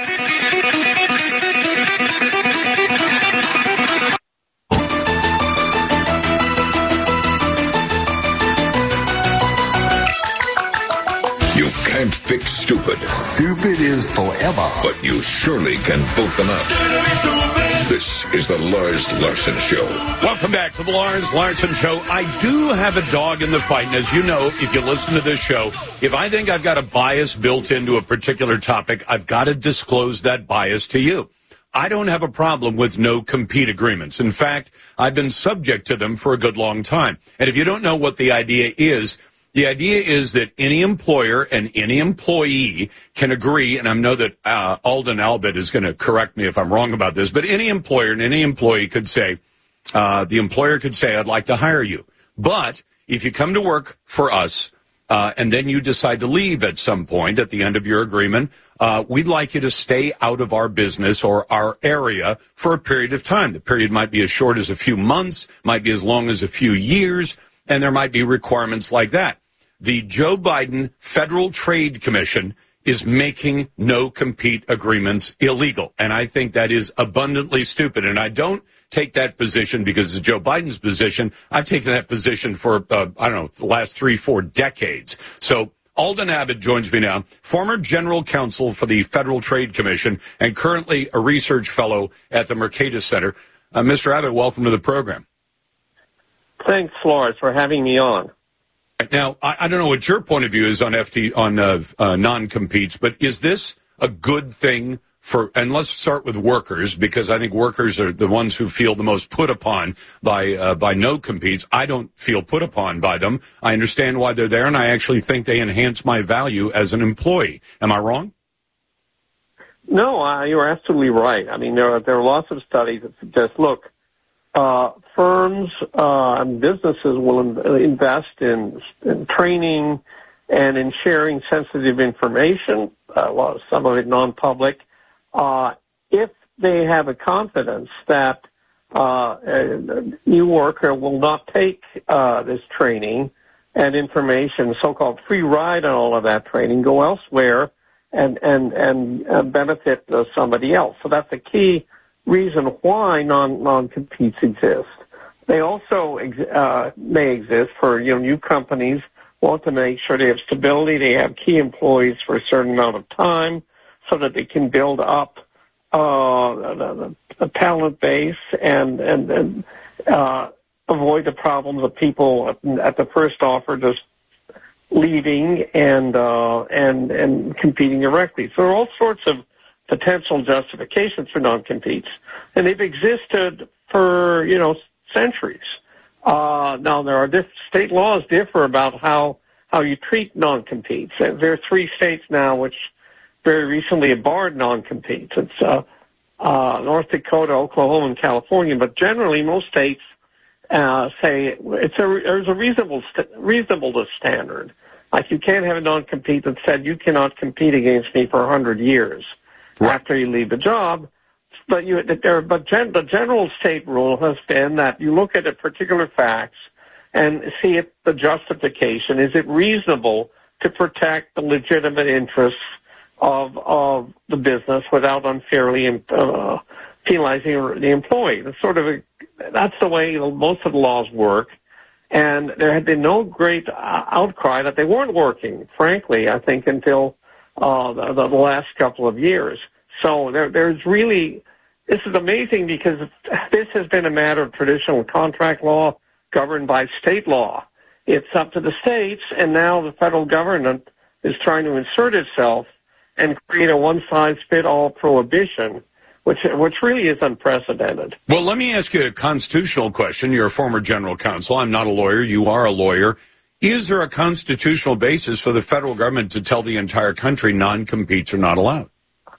You can't fix stupid. Stupid is forever. But you surely can vote them out. This is the Lars Larson Show. Welcome back to the Lars Larson Show. I do have a dog in the fight, and as you know, if you listen to this show, if I think I've got a bias built into a particular topic, I've got to disclose that bias to you. I don't have a problem with no-compete agreements. In fact, I've been subject to them for a good long time. And if you don't know what the idea is, the idea is that any employer and any employee can agree, and I know that uh, Alden Albert is going to correct me if I'm wrong about this, but any employer and any employee could say, uh, the employer could say, I'd like to hire you. But if you come to work for us uh, and then you decide to leave at some point at the end of your agreement, uh, we'd like you to stay out of our business or our area for a period of time. The period might be as short as a few months, might be as long as a few years, and there might be requirements like that. The Joe Biden Federal Trade Commission is making no-compete agreements illegal, and I think that is abundantly stupid. And I don't take that position because it's Joe Biden's position. I've taken that position for, uh, I don't know, the last three, four decades. So Alden Abbott joins me now, former general counsel for the Federal Trade Commission and currently a research fellow at the Mercatus Center. Uh, Mister Abbott, welcome to the program. Thanks, Flores, for having me on. Now, I, I don't know what your point of view is on F T on uh, uh, non-competes, but is this a good thing for? And let's start with workers, because I think workers are the ones who feel the most put upon by uh, by no competes. I don't feel put upon by them. I understand why they're there, and I actually think they enhance my value as an employee. Am I wrong? No, uh, you're absolutely right. I mean, there are there are lots of studies that suggest, look. Uh, firms uh, and businesses will in, invest in, in training and in sharing sensitive information, uh, well, some of it non-public, uh, if they have a confidence that uh, a new worker will not take uh, this training and information, so-called free ride on all of that training, go elsewhere and and and uh, benefit uh, somebody else. So that's the key reason why non non-competes exist. They also ex uh, may exist for, you know, new companies want to make sure they have stability, they have key employees for a certain amount of time so that they can build up uh, a, a talent base and, and, and uh, avoid the problems of people at the first offer just leaving and, uh, and, and competing directly. So there are all sorts of potential justifications for non-competes, and they've existed for, you know, centuries. Uh, now, there are diff state laws differ about how, how you treat non-competes. There are three states now which very recently have barred non-competes. It's uh, uh, North Dakota, Oklahoma, and California, but generally most states uh, say it's a, there's a reasonable st reasonableness standard. Like, you can't have a non-compete that said you cannot compete against me for a hundred years. Right. After you leave the job, but you, there, but gen, the general state rule has been that you look at the particular facts and see if the justification, is it reasonable to protect the legitimate interests of of the business without unfairly uh, penalizing the employee. That's sort of a, that's the way most of the laws work, and there had been no great outcry that they weren't working. Frankly, I think until. Uh, the, the last couple of years. So there, there's really, this is amazing because this has been a matter of traditional contract law governed by state law. It's up to the states, and now the federal government is trying to insert itself and create a one-size-fit-all prohibition, which, which really is unprecedented. Well, let me ask you a constitutional question. You're a former general counsel. I'm not a lawyer. You are a lawyer. Is there a constitutional basis for the federal government to tell the entire country non-competes are not allowed?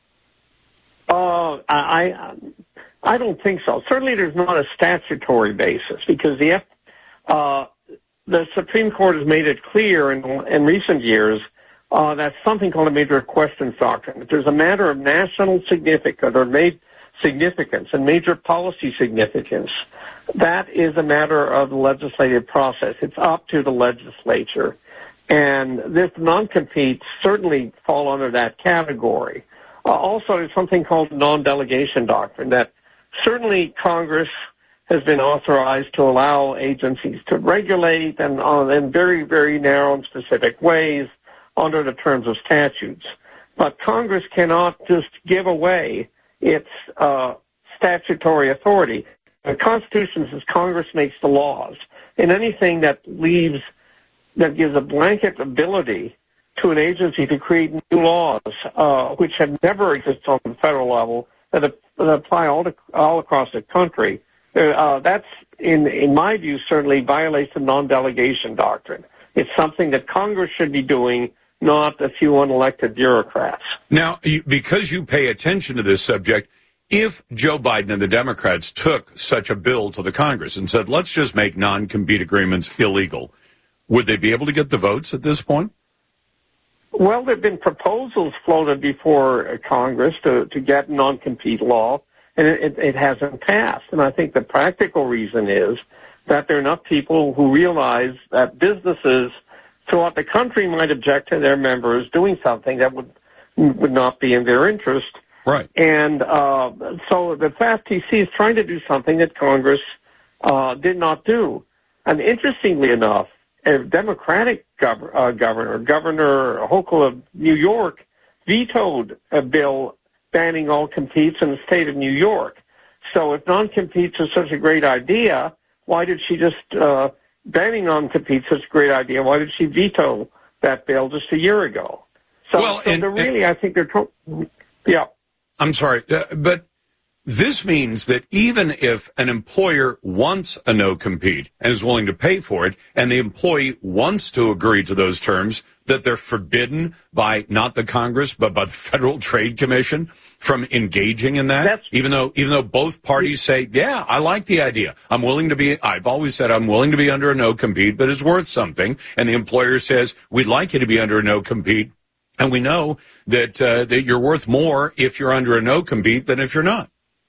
Uh, I, I don't think so. Certainly there's not a statutory basis because the, F, uh, the Supreme Court has made it clear in, in recent years uh, that something called a major questions doctrine. If there's a matter of national significance or made significance and major policy significance, that is a matter of the legislative process. It's up to the legislature. And this non-competes certainly fall under that category. Uh, also, there's something called non-delegation doctrine that certainly Congress has been authorized to allow agencies to regulate and uh, in very, very narrow and specific ways under the terms of statutes. But Congress cannot just give away its uh, statutory authority. The Constitution says Congress makes the laws, and anything that leaves, that gives a blanket ability to an agency to create new laws, uh, which have never existed on the federal level, that, that apply all, to, all across the country, uh, that's, in, in my view, certainly violates the non-delegation doctrine. It's something that Congress should be doing, not a few unelected bureaucrats. Now, because you pay attention to this subject, if Joe Biden and the Democrats took such a bill to the Congress and said, let's just make non-compete agreements illegal, would they be able to get the votes at this point? Well, there have been proposals floated before Congress to, to get non-compete law, and it, it hasn't passed. And I think the practical reason is that there are enough people who realize that businesses throughout the country might object to their members doing something that would would not be in their interest. Right. And uh, so the F T C is trying to do something that Congress uh, did not do. And interestingly enough, a Democratic gov- uh, governor, Governor Hochul of New York, vetoed a bill banning all competes in the state of New York. So if non-competes is such a great idea, why did she just, uh, banning non-competes is such a great idea, why did she veto that bill just a year ago? So, well, so and, they're really, and, I think they're, tr- yeah. I'm sorry, uh, but this means that even if an employer wants a no-compete and is willing to pay for it, and the employee wants to agree to those terms, that they're forbidden by not the Congress, but by the Federal Trade Commission from engaging in that? That's, even though even though both parties say, yeah, I like the idea. I'm willing to be, I've always said I'm willing to be under a no-compete, but it's worth something. And the employer says, we'd like you to be under a no-compete. And we know that uh, that you're worth more if you're under a no-compete than if you're not.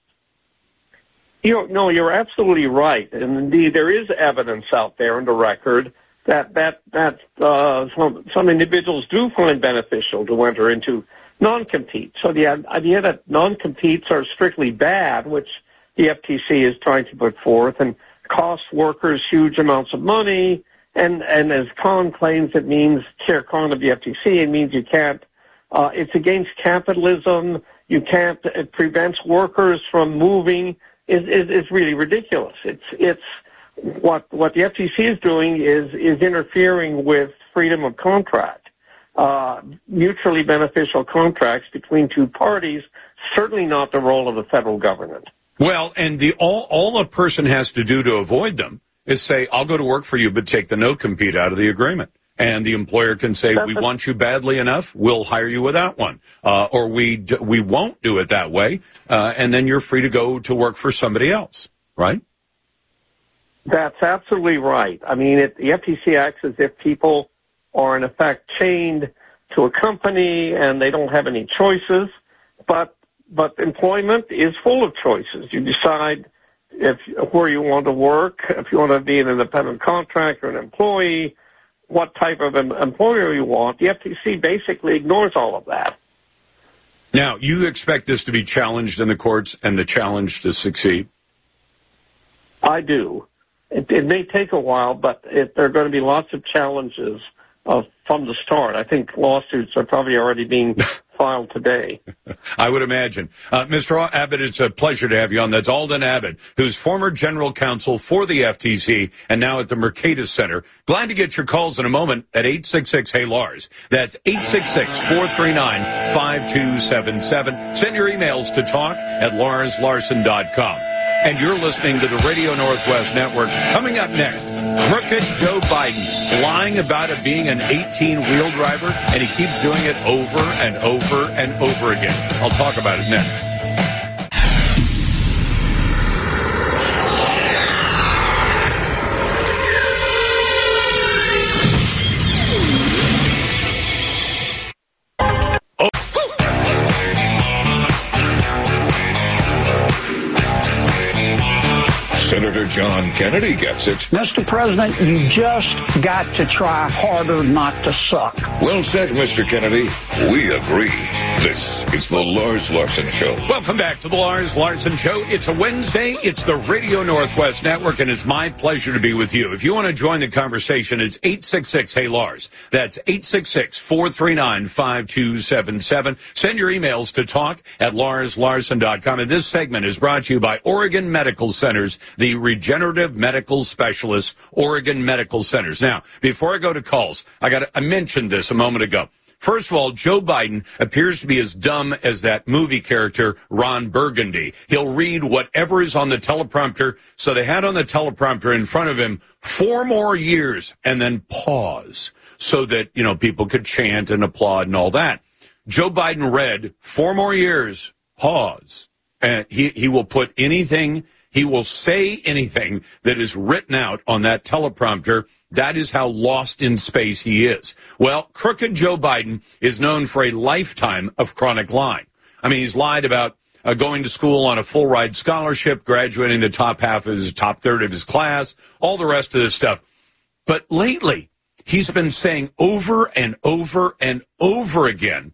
You know, you're absolutely right. And indeed, there is evidence out there in the record that that that uh, some, some individuals do find beneficial to enter into non-compete. So the idea that non-competes are strictly bad, which the F T C is trying to put forth, and costs workers huge amounts of money, and and as Khan claims, it means Chair Khan of the F T C, it means you can't. Uh, it's against capitalism. You can't. It prevents workers from moving. Is is is really ridiculous. It's it's. What what the F T C is doing is is interfering with freedom of contract, uh, mutually beneficial contracts between two parties. Certainly not the role of the federal government. Well, and the all all a person has to do to avoid them is say, "I'll go to work for you, but take the no compete out of the agreement." And the employer can say, That's "We a- want you badly enough. We'll hire you without one, uh, or we d- we won't do it that way." Uh, and then you're free to go to work for somebody else, right? That's absolutely right. I mean, it, the F T C acts as if people are, in effect, chained to a company and they don't have any choices. But but employment is full of choices. You decide if where you want to work, if you want to be an independent contractor, an employee, what type of em- employer you want. The F T C basically ignores all of that. Now, you expect this to be challenged in the courts and the challenge to succeed? I do. It, it may take a while, but it, there are going to be lots of challenges uh, from the start. I think lawsuits are probably already being filed today. I would imagine. Uh, Mister Abbott, it's a pleasure to have you on. That's Alden Abbott, who's former general counsel for the F T C and now at the Mercatus Center. Glad to get your calls in a moment at eight six six, hey Lars. That's eight six six, four three nine, five two seven seven. Send your emails to talk at lars larson dot com. And you're listening to the Radio Northwest Network. Coming up next, crooked Joe Biden lying about it being an eighteen-wheel driver, and he keeps doing it over and over and over again. I'll talk about it next. Senator John Kennedy gets it. Mister President, you just got to try harder not to suck. Well said, Mister Kennedy. We agree. This is the Lars Larson Show. Welcome back to the Lars Larson Show. It's a Wednesday. It's the Radio Northwest Network, and it's my pleasure to be with you. If you want to join the conversation, it's eight six six, hey Lars. That's eight six six, four three nine, five two seven seven. Send your emails to talk at lars larson dot com. And this segment is brought to you by Oregon Medical Centers, the regenerative medical specialists, Oregon Medical Centers. Now, before I go to calls, I got I mentioned this a moment ago. First of all, Joe Biden appears to be as dumb as that movie character, Ron Burgundy. He'll read whatever is on the teleprompter. So they had on the teleprompter in front of him four more years and then pause so that, you know, people could chant and applaud and all that. Joe Biden read four more years, pause. And he, he will put anything, he will say anything that is written out on that teleprompter. That is how lost in space he is. Well, crooked Joe Biden is known for a lifetime of chronic lying. I mean, he's lied about uh, going to school on a full ride scholarship, graduating the top half of his top third of his class, all the rest of this stuff. But lately, he's been saying over and over and over again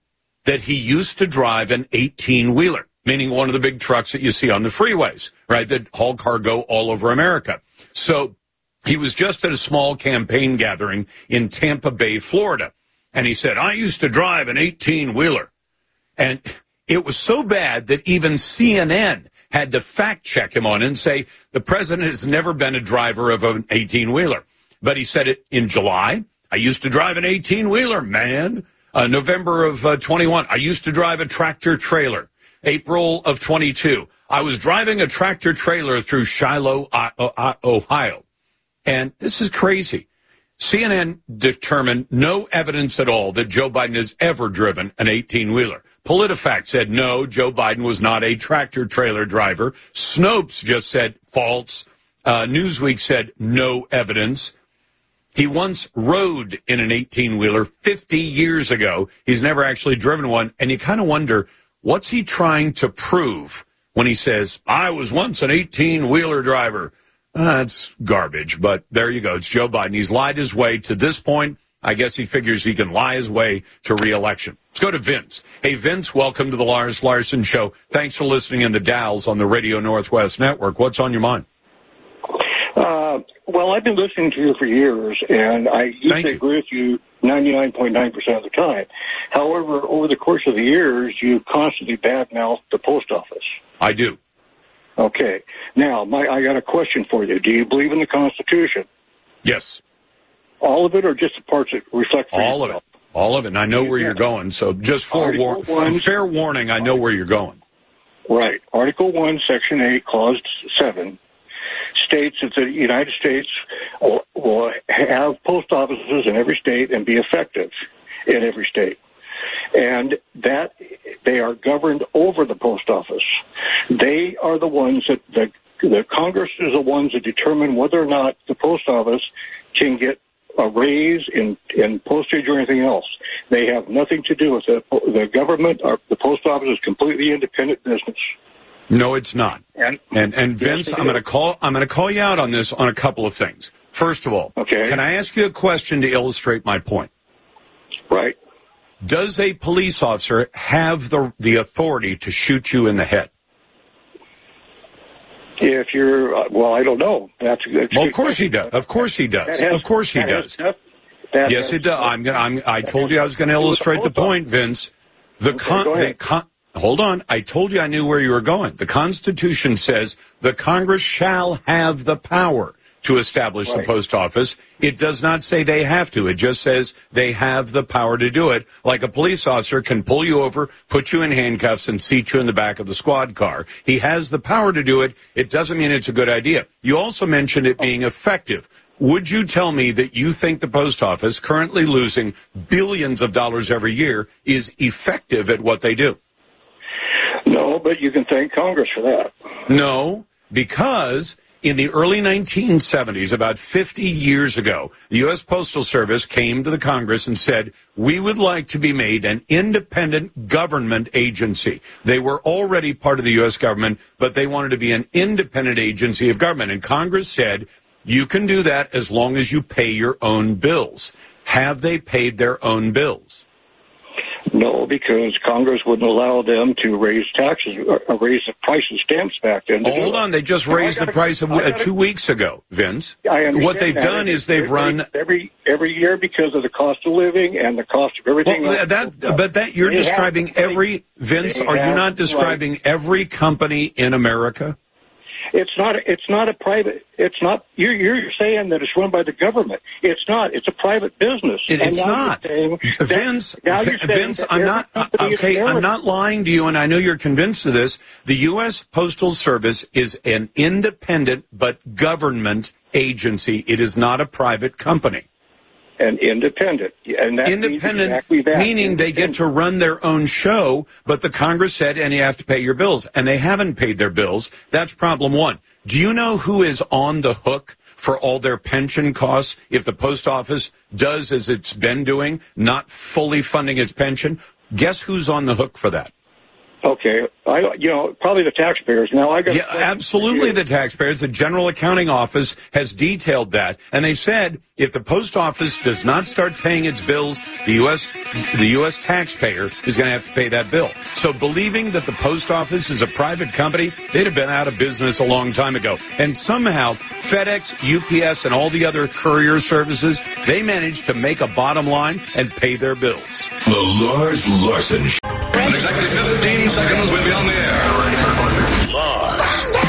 that he used to drive an eighteen-wheeler, meaning one of the big trucks that you see on the freeways, right, that haul cargo all over America. So he was just at a small campaign gathering in Tampa Bay, Florida, and he said, I used to drive an eighteen-wheeler. And it was so bad that even C N N had to fact-check him on it and say the president has never been a driver of an eighteen-wheeler. But he said it in July. I used to drive an eighteen-wheeler, man. Uh, November of uh, twenty-one, I used to drive a tractor-trailer. April of twenty-two, I was driving a tractor-trailer through Shiloh, Ohio. And this is crazy. C N N determined no evidence at all that Joe Biden has ever driven an eighteen-wheeler. PolitiFact said no, Joe Biden was not a tractor-trailer driver. Snopes just said false. Uh, Newsweek said no evidence. He once rode in an eighteen-wheeler fifty years ago. He's never actually driven one. And you kind of wonder, what's he trying to prove when he says, I was once an eighteen-wheeler driver? Uh, that's garbage, but there you go. It's Joe Biden. He's lied his way to this point. I guess he figures he can lie his way to re-election. Let's go to Vince. Hey, Vince, welcome to the Lars Larson Show. Thanks for listening in the Dalles on the Radio Northwest Network. What's on your mind? Uh, well, I've been listening to you for years, and I usually agree with you ninety-nine point nine percent of the time. However, over the course of the years, you constantly badmouth the post office. I do. Okay. Now, my, I got a question for you. Do you believe in the Constitution? Yes. All of it, or just the parts that reflect for All yourself? of it. All of it. And I know where you're going. So just for war- fair warning, I know where you're going. Right. Article one, Section eight, Clause seven states that the United States will, will have post offices in every state and be effective in every state. And that they are governed over the post office. They are the ones that the, the Congress is the ones that determine whether or not the post office can get a raise in, in postage or anything else. They have nothing to do with it. The government, or the post office, is completely independent business. No, it's not. And and, and Vince, yes, I'm going to call. I'm going to call you out on this on a couple of things. First of all, okay. Can I ask you a question to illustrate my point? Right. Does a police officer have the the authority to shoot you in the head? If you're, uh, well, I don't know. That's, that's well, of course he does. Of course he does. Has, of course he does. Has, that yes, has, it does. I'm gonna. I'm. I told you I was going to illustrate the point, Vince. The okay, con. The con hold on. I told you I knew where you were going. The Constitution says the Congress shall have the power to establish right. the post office. It does not say they have to. It just says they have the power to do it. Like a police officer can pull you over, put you in handcuffs, and seat you in the back of the squad car. He has the power to do it. It doesn't mean it's a good idea. You also mentioned it being effective. Would you tell me that you think the post office, currently losing billions of dollars every year, is effective at what they do? No, but you can thank Congress for that. No, because in the early nineteen seventies, about fifty years ago, the U S Postal Service came to the Congress and said, we would like to be made an independent government agency. They were already part of the U S government, but they wanted to be an independent agency of government. And Congress said, you can do that as long as you pay your own bills. Have they paid their own bills? No, because Congress wouldn't allow them to raise taxes, or raise the price of stamps back then. Oh, hold on. They just raised gotta, the price of, uh, two weeks ago, Vince. What they've that. done is they've every, run... Every every year because of the cost of living and the cost of everything. Well, that, but that you're they describing every... Vince, are you not describing right. every company in America? It's not. It's not a private. It's not. You're, you're saying that it's run by the government. It's not. It's a private business. It, it's not. That, Vince. Vince, I'm not. Okay, I'm not lying to you, and I know you're convinced of this. The U S Postal Service is an independent but government agency. It is not a private company. And independent. And that independent, exactly that. meaning independent. They get to run their own show, but the Congress said, and you have to pay your bills. And they haven't paid their bills. That's problem one. Do you know who is on the hook for all their pension costs if the post office does as it's been doing, not fully funding its pension? Guess who's on the hook for that? Okay, I, you know, probably the taxpayers. Now I got yeah, absolutely the taxpayers. The General Accounting Office has detailed that, and they said if the post office does not start paying its bills, the U S the U S taxpayer is going to have to pay that bill. So believing that the post office is a private company, they'd have been out of business a long time ago. And somehow FedEx, U P S, and all the other courier services, they managed to make a bottom line and pay their bills. The Lars Larson Show. In exactly fifteen seconds, we'll be on the air. Lars.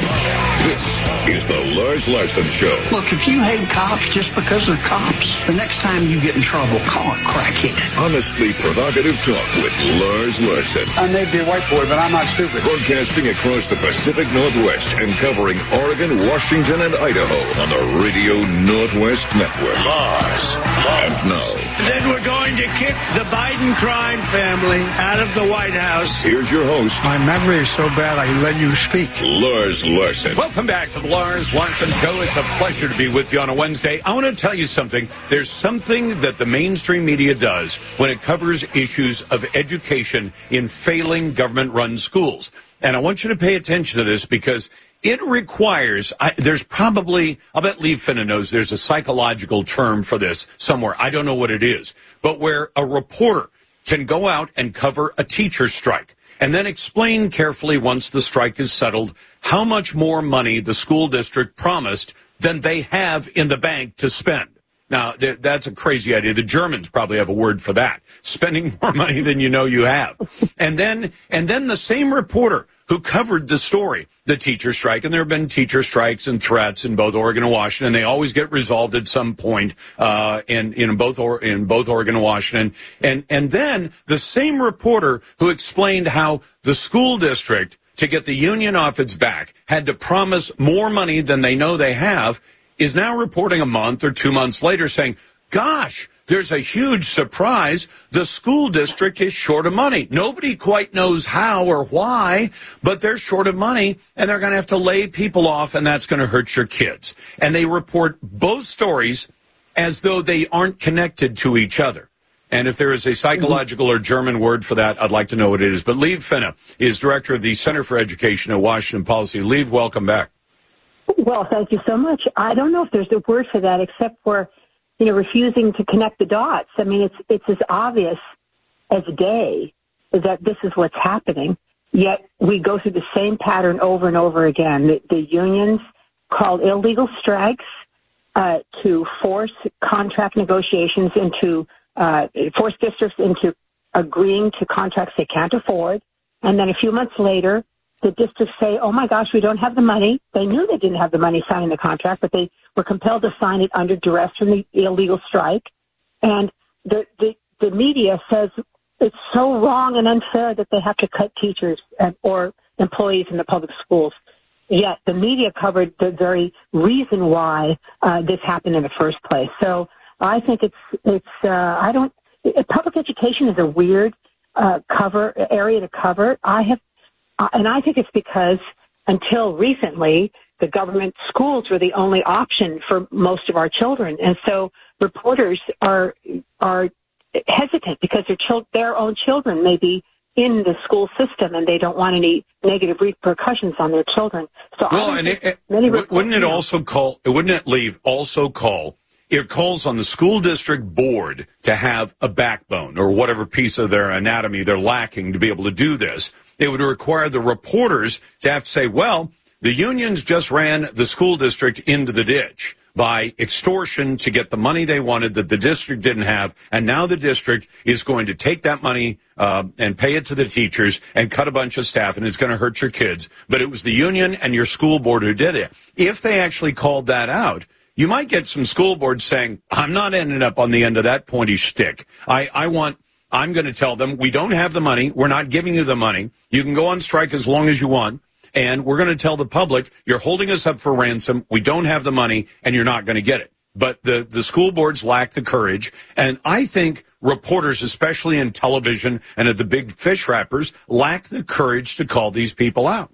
This is the Lars Larson Show. Look, if you hate cops just because they're cops, the next time you get in trouble, call it crackhead. Honestly provocative talk with Lars Larson. I may be a white boy, but I'm not stupid. Broadcasting across the Pacific Northwest and covering Oregon, Washington, and Idaho on the Radio Northwest Network. Lars. And now. Then we're going to kick the Biden crime family out of the White House. Here's your host. My memory is so bad I let you speak. Lars Larson. Welcome back to the Lars Larson Show. It's a pleasure to be with you on a Wednesday. I want to tell you something. There's something that the mainstream media does when it covers issues of education in failing government-run schools. And I want you to pay attention to this because it requires, I, there's probably, I'll bet Lee Finna knows there's a psychological term for this somewhere. I don't know what it is. But where a reporter can go out and cover a teacher strike and then explain carefully once the strike is settled how much more money the school district promised than they have in the bank to spend. Now, th- that's a crazy idea. The Germans probably have a word for that. Spending more money than you know you have. And then, and then the same reporter who covered the story, the teacher strike, and there have been teacher strikes and threats in both Oregon and Washington. They always get resolved at some point, uh, in, in both, or, in both Oregon and Washington. And, and then the same reporter who explained how the school district, to get the union off its back, had to promise more money than they know they have, is now reporting a month or two months later saying, gosh, there's a huge surprise. The school district is short of money. Nobody quite knows how or why, but they're short of money, and they're going to have to lay people off, and that's going to hurt your kids. And they report both stories as though they aren't connected to each other. And if there is a psychological or German word for that, I'd like to know what it is. But Liev Finna is director of the Center for Education at Washington Policy. Liev, welcome back. Well, thank you so much. I don't know if there's a word for that except for, you know, refusing to connect the dots. I mean, it's it's as obvious as day that this is what's happening, yet we go through the same pattern over and over again. The, the unions called illegal strikes uh, to force contract negotiations into, uh, force districts into agreeing to contracts they can't afford, and then a few months later, the districts say, oh, my gosh, we don't have the money. They knew they didn't have the money signing the contract, but they were compelled to sign it under duress from the illegal strike. And the, the, the media says it's so wrong and unfair that they have to cut teachers and, or employees in the public schools. Yet the media covered the very reason why uh, this happened in the first place. So I think it's, it's uh, I don't, public education is a weird uh, cover area to cover. I have Uh, and I think it's because until recently, the government schools were the only option for most of our children. And so reporters are are hesitant because their, chil- their own children may be in the school system and they don't want any negative repercussions on their children. So well, I and it, it, many wouldn't it also call, wouldn't it leave also call, it calls on the school district board to have a backbone or whatever piece of their anatomy they're lacking to be able to do this. It would require the reporters to have to say, well, the unions just ran the school district into the ditch by extortion to get the money they wanted that the district didn't have, and now the district is going to take that money uh, and pay it to the teachers and cut a bunch of staff, and it's going to hurt your kids. But it was the union and your school board who did it. If they actually called that out, you might get some school boards saying, I'm not ending up on the end of that pointy shtick. I, I want... I'm going to tell them, we don't have the money. We're not giving you the money. You can go on strike as long as you want. And we're going to tell the public, you're holding us up for ransom. We don't have the money, and you're not going to get it. But the, the school boards lack the courage. And I think reporters, especially in television and at the big fish wrappers, lack the courage to call these people out.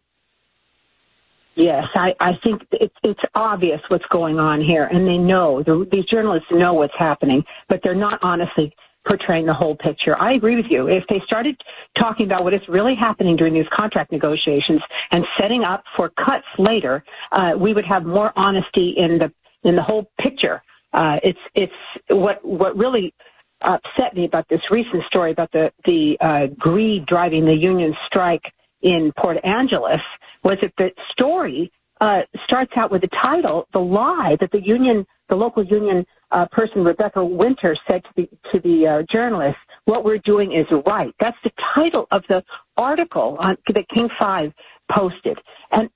Yes, I, I think it's, it's obvious what's going on here, and they know. The, these journalists know what's happening, but they're not honestly portraying the whole picture. I agree with you. If they started talking about what is really happening during these contract negotiations and setting up for cuts later, uh, we would have more honesty in the in the whole picture. Uh, it's it's what what really upset me about this recent story about the the uh, greed driving the union strike in Port Angeles was that the story uh, starts out with the title, the lie that the union, the local union uh, person, Rebecca Winter, said to the to the uh, journalist, "What we're doing is right." That's the title of the article on, that King five posted, and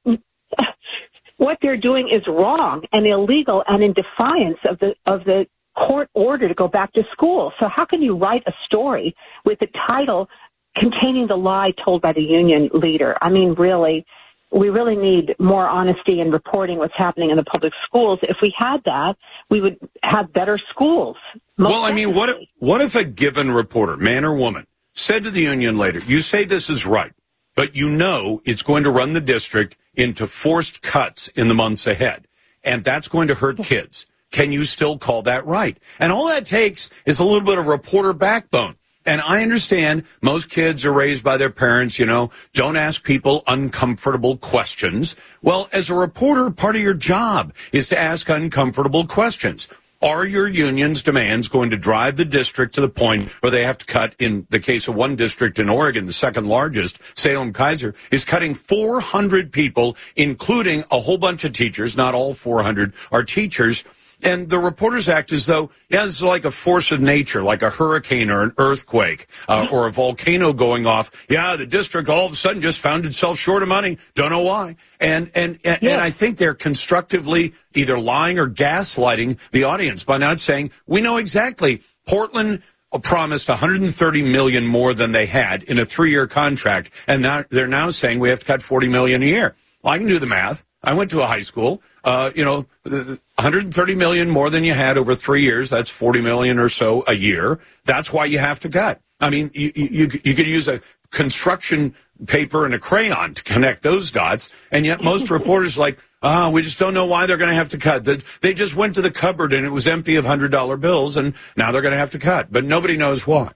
what they're doing is wrong and illegal and in defiance of the of the court order to go back to school. So how can you write a story with the title containing the lie told by the union leader? I mean, really, we really need more honesty in reporting what's happening in the public schools. If we had that, we would have better schools. Well, I mean, what if, what if a given reporter, man or woman, said to the union leader, you say this is right, but you know it's going to run the district into forced cuts in the months ahead, and that's going to hurt kids. Can you still call that right? And all that takes is a little bit of reporter backbone. And I understand most kids are raised by their parents, you know, don't ask people uncomfortable questions. Well, as a reporter, part of your job is to ask uncomfortable questions. Are your union's demands going to drive the district to the point where they have to cut, in the case of one district in Oregon, the second largest, Salem-Keizer, is cutting four hundred people, including a whole bunch of teachers. Not all four hundred are teachers. And the Reporters Act is, though, yeah, it's like a force of nature, like a hurricane or an earthquake uh, or a volcano going off. Yeah, the district all of a sudden just found itself short of money. Don't know why. And and and, yeah. and I think they're constructively either lying or gaslighting the audience by not saying, we know exactly. Portland promised one hundred thirty million dollars more than they had in a three-year contract, and now they're now saying we have to cut forty million dollars a year. Well, I can do the math. I went to a high school. Uh, you know, one hundred thirty million dollars more than you had over three years. That's forty million dollars or so a year. That's why you have to cut. I mean, you, you, you could use a construction paper and a crayon to connect those dots, and yet most reporters are like, oh, we just don't know why they're going to have to cut. They just went to the cupboard and it was empty of one hundred dollar bills, and now they're going to have to cut. But nobody knows why.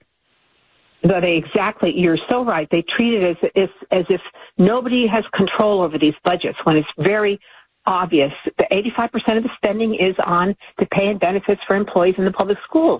No, they exactly. You're so right. They treat it as if as if nobody has control over these budgets when it's very obvious. The eighty-five percent of the spending is on the pay and benefits for employees in the public schools.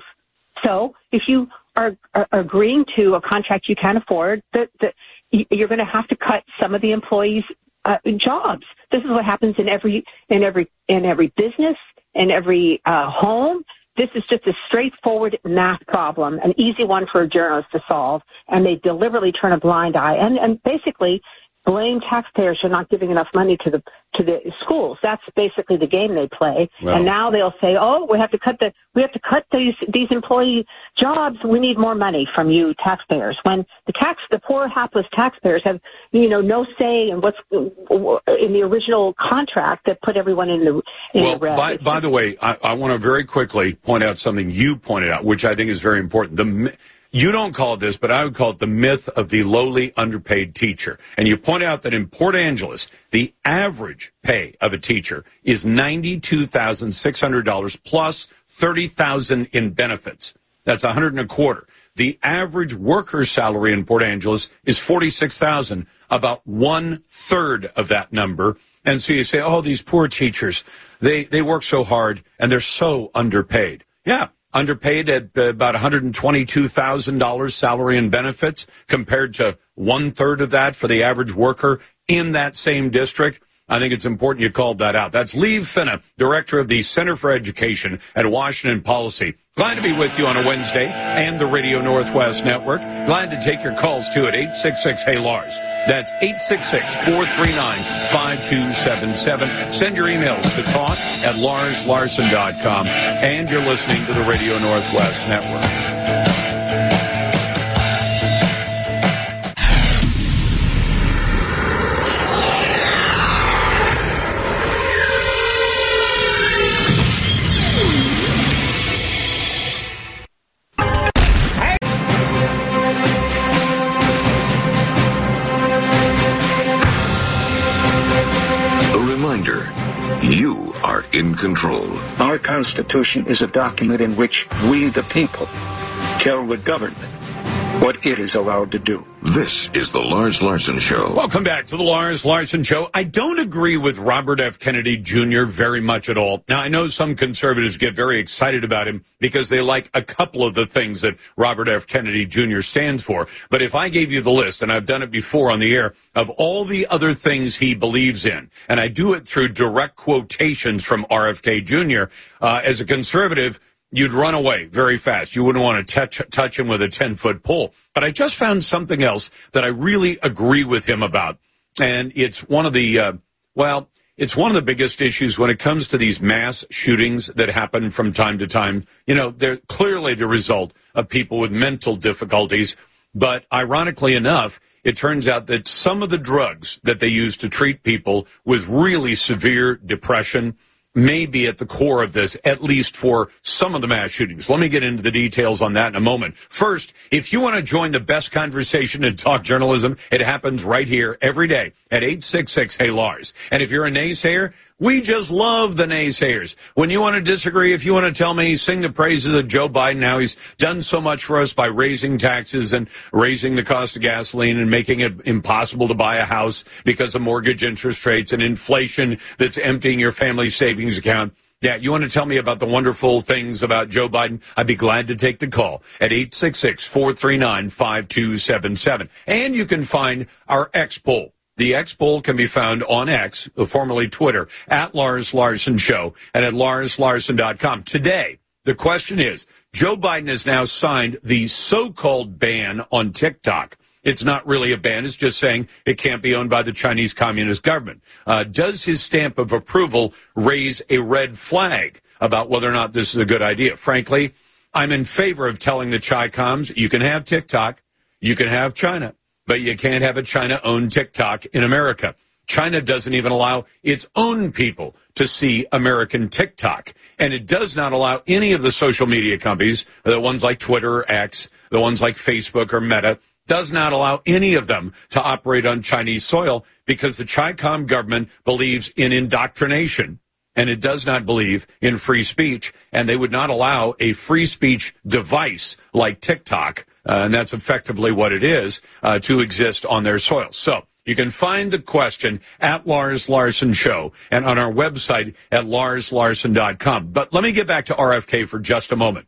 So if you are, are agreeing to a contract you can't afford, that, that you're going to have to cut some of the employees' uh, jobs. This is what happens in every in every in every business, in every uh, home. This is just a straightforward math problem, an easy one for a journalist to solve, and they deliberately turn a blind eye and, and basically blame taxpayers for not giving enough money to the to the schools. That's basically the game they play. Well, and now they'll say, "Oh, we have to cut the we have to cut these these employee jobs. We need more money from you taxpayers." When the tax the poor hapless taxpayers have you know no say in what's in the original contract that put everyone in the in well, the red. By, by the way, I, I want to very quickly point out something you pointed out, which I think is very important. The You don't call it this, but I would call it the myth of the lowly underpaid teacher. And you point out that in Port Angeles, the average pay of a teacher is ninety-two thousand six hundred dollars plus thirty thousand dollars in benefits. That's one hundred and a quarter. The average worker's salary in Port Angeles is forty-six thousand dollars, about one third of that number. And so you say, oh, these poor teachers, they, they work so hard and they're so underpaid. Yeah. Underpaid at about one hundred twenty-two thousand dollars salary and benefits compared to one-third of that for the average worker in that same district. I think it's important you called that out. That's Lee Finna, director of the Center for Education at Washington Policy. Glad to be with you on a Wednesday and the Radio Northwest Network. Glad to take your calls, too, at eight six six, hey Lars. That's eight six six, four three nine, five two seven seven. Send your emails to talk at lars larson dot com. And you're listening to the Radio Northwest Network. You are in control. Our Constitution is a document in which we, the people, tell the government what it is allowed to do. This is the Lars Larson Show. Welcome back to the Lars Larson Show. I don't agree with Robert F. Kennedy Junior very much at all. Now, I know some conservatives get very excited about him because they like a couple of the things that Robert F. Kennedy Junior stands for. But if I gave you the list, and I've done it before on the air, of all the other things he believes in, and I do it through direct quotations from R F K Junior, uh, as a conservative, you'd run away very fast. You wouldn't want to touch, touch him with a ten-foot pole. But I just found something else that I really agree with him about. And it's one of the, uh, well, it's one of the biggest issues when it comes to these mass shootings that happen from time to time. You know, they're clearly the result of people with mental difficulties. But ironically enough, it turns out that some of the drugs that they use to treat people with really severe depression may be at the core of this, at least for some of the mass shootings. Let me get into the details on that in a moment. First, if you want to join the best conversation in talk journalism, it happens right here every day at eight six six, hey Lars. And if you're a naysayer, we just love the naysayers. When you want to disagree, if you want to tell me, sing the praises of Joe Biden, how he's done so much for us by raising taxes and raising the cost of gasoline and making it impossible to buy a house because of mortgage interest rates and inflation that's emptying your family's savings account. Yeah, you want to tell me about the wonderful things about Joe Biden? I'd be glad to take the call at eight six six, four three nine, five two seven seven. And you can find our X poll. The X poll can be found on X, formerly Twitter, at Lars Larson Show and at lars larson dot com. Today, the question is, Joe Biden has now signed the so-called ban on TikTok. It's not really a ban. It's just saying it can't be owned by the Chinese Communist government. Uh, does his stamp of approval raise a red flag about whether or not this is a good idea? Frankly, I'm in favor of telling the Chi-Coms, you can have TikTok, you can have China, but you can't have a China-owned TikTok in America. China doesn't even allow its own people to see American TikTok. And it does not allow any of the social media companies, the ones like Twitter or X, the ones like Facebook or Meta, does not allow any of them to operate on Chinese soil because the Chi-Com government believes in indoctrination and it does not believe in free speech. And they would not allow a free speech device like TikTok, uh, and that's effectively what it is, uh, to exist on their soil. So you can find the question at Lars Larson Show and on our website at lars larson dot com. But let me get back to R F K for just a moment.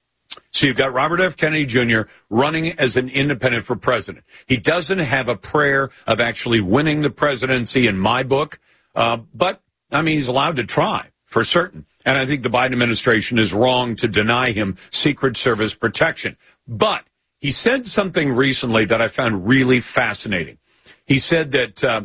So you've got Robert F. Kennedy Junior running as an independent for president. He doesn't have a prayer of actually winning the presidency in my book, uh, but, I mean, he's allowed to try, for certain. And I think the Biden administration is wrong to deny him Secret Service protection. But he said something recently that I found really fascinating. He said that uh,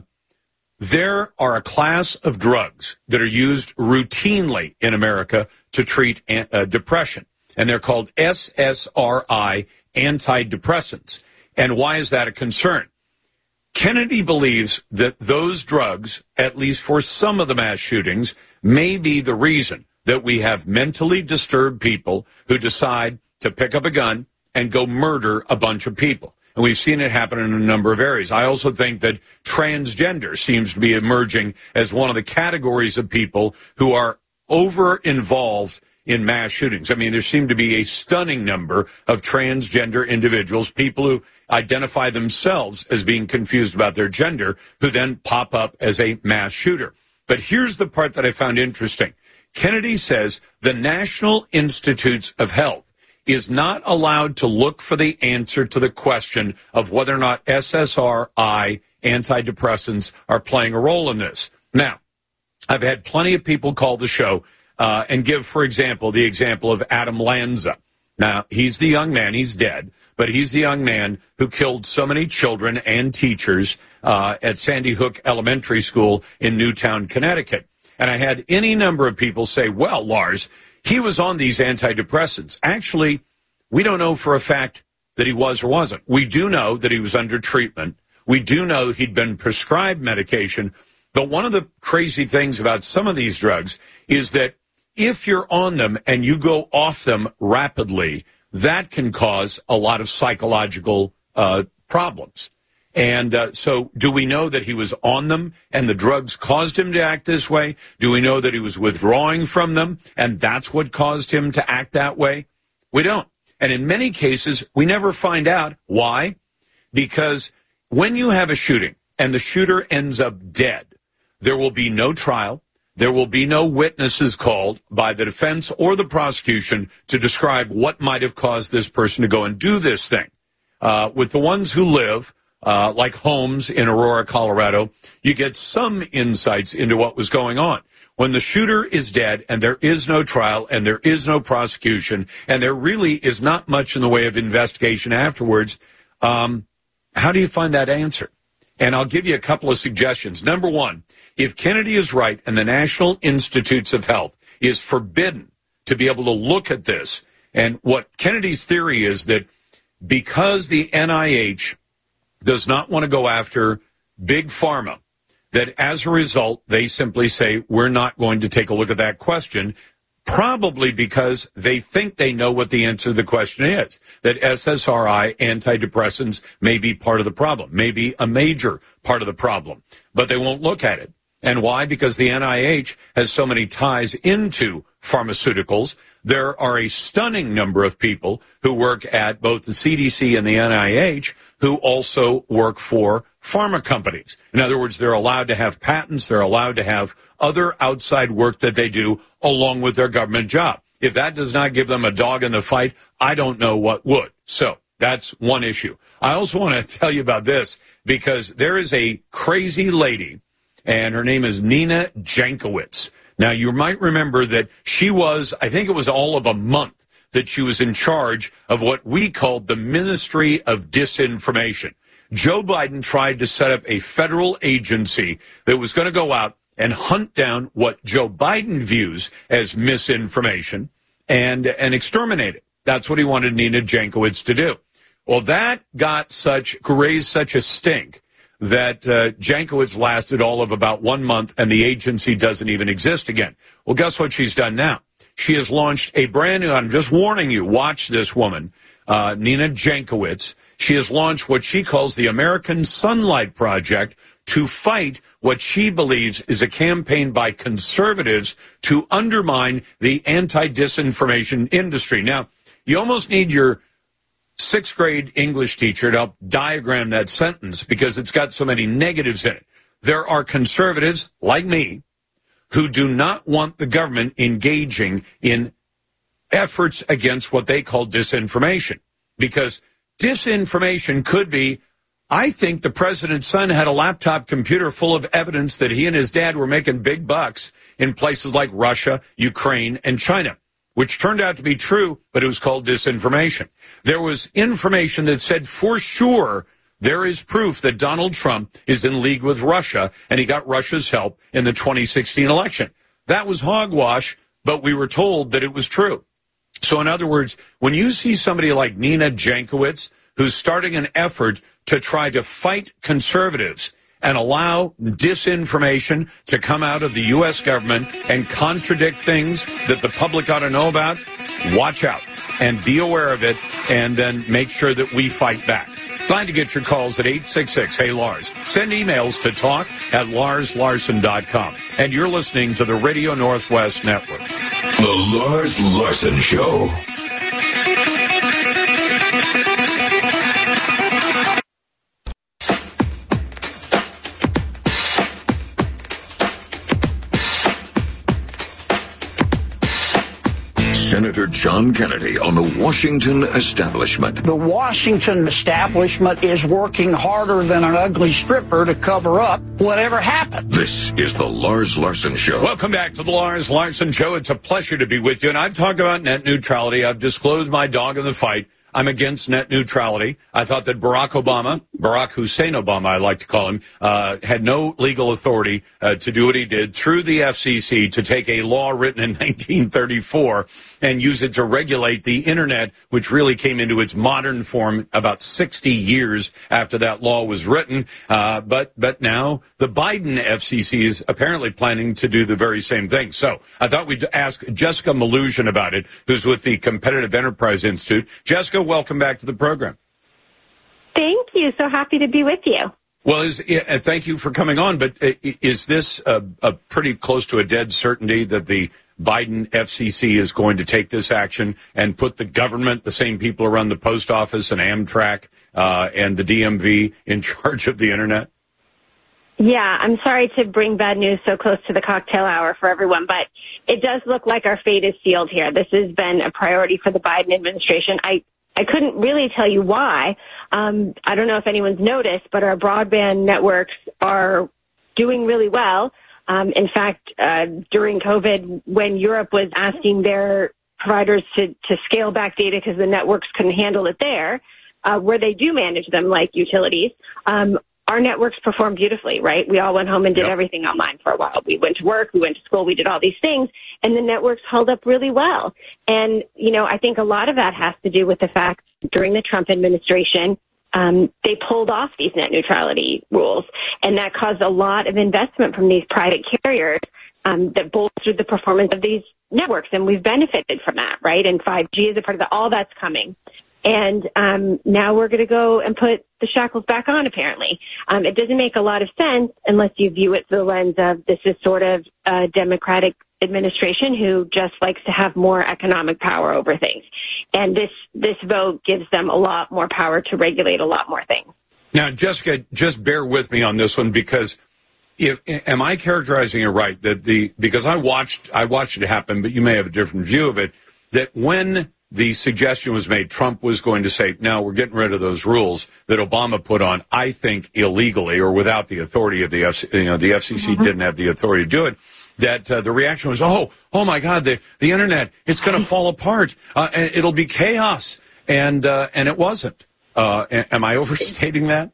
there are a class of drugs that are used routinely in America to treat uh, depression. And they're called S S R I antidepressants. And why is that a concern? Kennedy believes that those drugs, at least for some of the mass shootings, may be the reason that we have mentally disturbed people who decide to pick up a gun and go murder a bunch of people. And we've seen it happen in a number of areas. I also think that transgender seems to be emerging as one of the categories of people who are over-involved in mass shootings. I mean, there seem to be a stunning number of transgender individuals, people who identify themselves as being confused about their gender, who then pop up as a mass shooter. But here's the part that I found interesting. Kennedy says the National Institutes of Health is not allowed to look for the answer to the question of whether or not S S R I antidepressants are playing a role in this. Now, I've had plenty of people call the show Uh, and give, for example, the example of Adam Lanza. Now, he's the young man, he's dead, but he's the young man who killed so many children and teachers uh, at Sandy Hook Elementary School in Newtown, Connecticut. And I had any number of people say, well, Lars, he was on these antidepressants. Actually, we don't know for a fact that he was or wasn't. We do know that he was under treatment. We do know he'd been prescribed medication. But one of the crazy things about some of these drugs is that if you're on them and you go off them rapidly, that can cause a lot of psychological uh, problems. And uh, so do we know that he was on them and the drugs caused him to act this way? Do we know that he was withdrawing from them and that's what caused him to act that way? We don't. And in many cases, we never find out. Why? Because when you have a shooting and the shooter ends up dead, there will be no trial. There will be no witnesses called by the defense or the prosecution to describe what might have caused this person to go and do this thing. Uh, with the ones who live, uh, like Holmes in Aurora, Colorado, you get some insights into what was going on. When the shooter is dead and there is no trial and there is no prosecution and there really is not much in the way of investigation afterwards, um, how do you find that answer? And I'll give you a couple of suggestions. Number one, if Kennedy is right and the National Institutes of Health is forbidden to be able to look at this, and what Kennedy's theory is that because the N I H does not want to go after Big Pharma, that as a result, they simply say, we're not going to take a look at that question, probably because they think they know what the answer to the question is, that S S R I, antidepressants, may be part of the problem, may be a major part of the problem, but they won't look at it. And why? Because the N I H has so many ties into pharmaceuticals. There are a stunning number of people who work at both the C D C and the N I H who also work for pharma companies. In other words, they're allowed to have patents. They're allowed to have other outside work that they do along with their government job. If that does not give them a dog in the fight, I don't know what would. So that's one issue. I also want to tell you about this because there is a crazy lady, and her name is Nina Jankowicz. Now, you might remember that she was, I think it was all of a month, that she was in charge of what we called the Ministry of Disinformation. Joe Biden tried to set up a federal agency that was going to go out and hunt down what Joe Biden views as misinformation and, and exterminate it. That's what he wanted Nina Jankowicz to do. Well, that got such, raised such a stink that uh, Jankowicz lasted all of about one month, and the agency doesn't even exist again. Well, guess what she's done now? She has launched a brand new, I'm just warning you, watch this woman, uh, Nina Jankowicz. She has launched what she calls the American Sunlight Project to fight what she believes is a campaign by conservatives to undermine the anti-disinformation industry. Now, you almost need your sixth grade English teacher to help diagram that sentence because it's got so many negatives in it. There are conservatives like me who do not want the government engaging in efforts against what they call disinformation, because disinformation could be, I think the president's son had a laptop computer full of evidence that he and his dad were making big bucks in places like Russia, Ukraine, and China, which turned out to be true, but it was called disinformation. There was information that said for sure there is proof that Donald Trump is in league with Russia, and he got Russia's help in the twenty sixteen election. That was hogwash, but we were told that it was true. So in other words, when you see somebody like Nina Jankowicz, who's starting an effort to try to fight conservatives and allow disinformation to come out of the U S government and contradict things that the public ought to know about, watch out and be aware of it, and then make sure that we fight back. Glad to get your calls at eight six six, hey Lars. Send emails to talk at lars larson dot com. And you're listening to the Radio Northwest Network. The Lars Larson Show. Senator John Kennedy on the Washington establishment. The Washington establishment is working harder than an ugly stripper to cover up whatever happened. This is the Lars Larson Show. Welcome back to the Lars Larson Show. It's a pleasure to be with you. And I've talked about net neutrality. I've disclosed my dog in the fight. I'm against net neutrality. I thought that Barack Obama, Barack Hussein Obama, I like to call him, uh, had no legal authority uh, to do what he did through the F C C to take a law written in nineteen thirty-four and use it to regulate the Internet, which really came into its modern form about sixty years after that law was written. Uh, but but now the Biden F C C is apparently planning to do the very same thing. So I thought we'd ask Jessica Maluzhin about it, who's with the Competitive Enterprise Institute. Jessica, welcome back to the program. Thank you. So happy to be with you. Well, is, uh, thank you for coming on. But uh, is this uh, a pretty close to a dead certainty that the Biden F C C is going to take this action and put the government, the same people who run the post office and Amtrak uh, and the D M V in charge of the internet? Yeah, I'm sorry to bring bad news so close to the cocktail hour for everyone, but it does look like our fate is sealed here. This has been a priority for the Biden administration. I, I couldn't really tell you why. Um, I don't know if anyone's noticed, but our broadband networks are doing really well. Um, in fact, uh, during COVID, when Europe was asking their providers to, to scale back data because the networks couldn't handle it there, uh, where they do manage them like utilities, um, our networks performed beautifully, right? We all went home and did yep. everything online for a while. We went to work, we went to school, we did all these things, and the networks held up really well. And, you know, I think a lot of that has to do with the fact during the Trump administration, um, they pulled off these net neutrality rules, and that caused a lot of investment from these private carriers um, that bolstered the performance of these networks, and we've benefited from that, right? And five G is a part of that. All that's coming. And um, now we're going to go and put the shackles back on, apparently. Um, it doesn't make a lot of sense unless you view it through the lens of this is sort of a Democratic administration who just likes to have more economic power over things. And this, this vote gives them a lot more power to regulate a lot more things. Now, Jessica, just bear with me on this one, because if am I characterizing it right that the because I watched I watched it happen, but you may have a different view of it, that when the suggestion was made Trump was going to say, no, we're getting rid of those rules that Obama put on, I think illegally or without the authority of the F C C, you know, the F C C mm-hmm. didn't have the authority to do it, that uh, the reaction was, oh, oh my God, the, the internet, it's going to fall apart. Uh, and it'll be chaos. And, uh, and it wasn't. Uh, am I overstating that?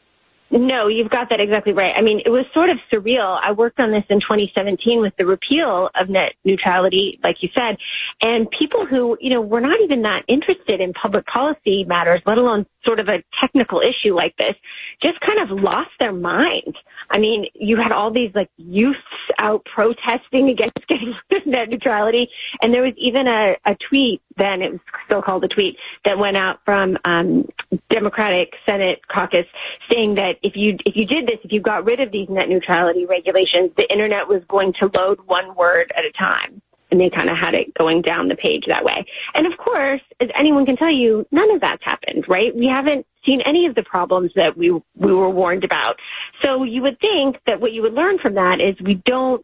No, you've got that exactly right. I mean, it was sort of surreal. I worked on this in twenty seventeen with the repeal of net neutrality, like you said, and people who, you know, were not even that interested in public policy matters, let alone sort of a technical issue like this, just kind of lost their mind. I mean, you had all these like youths out protesting against getting rid of net neutrality, and there was even a, a tweet, then it was still called a tweet, that went out from um, Democratic Senate caucus saying that if you if you did this, if you got rid of these net neutrality regulations, the internet was going to load one word at a time. And they kind of had it going down the page that way. And of course, as anyone can tell you, none of that's happened, right? We haven't seen any of the problems that we we were warned about. So you would think that what you would learn from that is we don't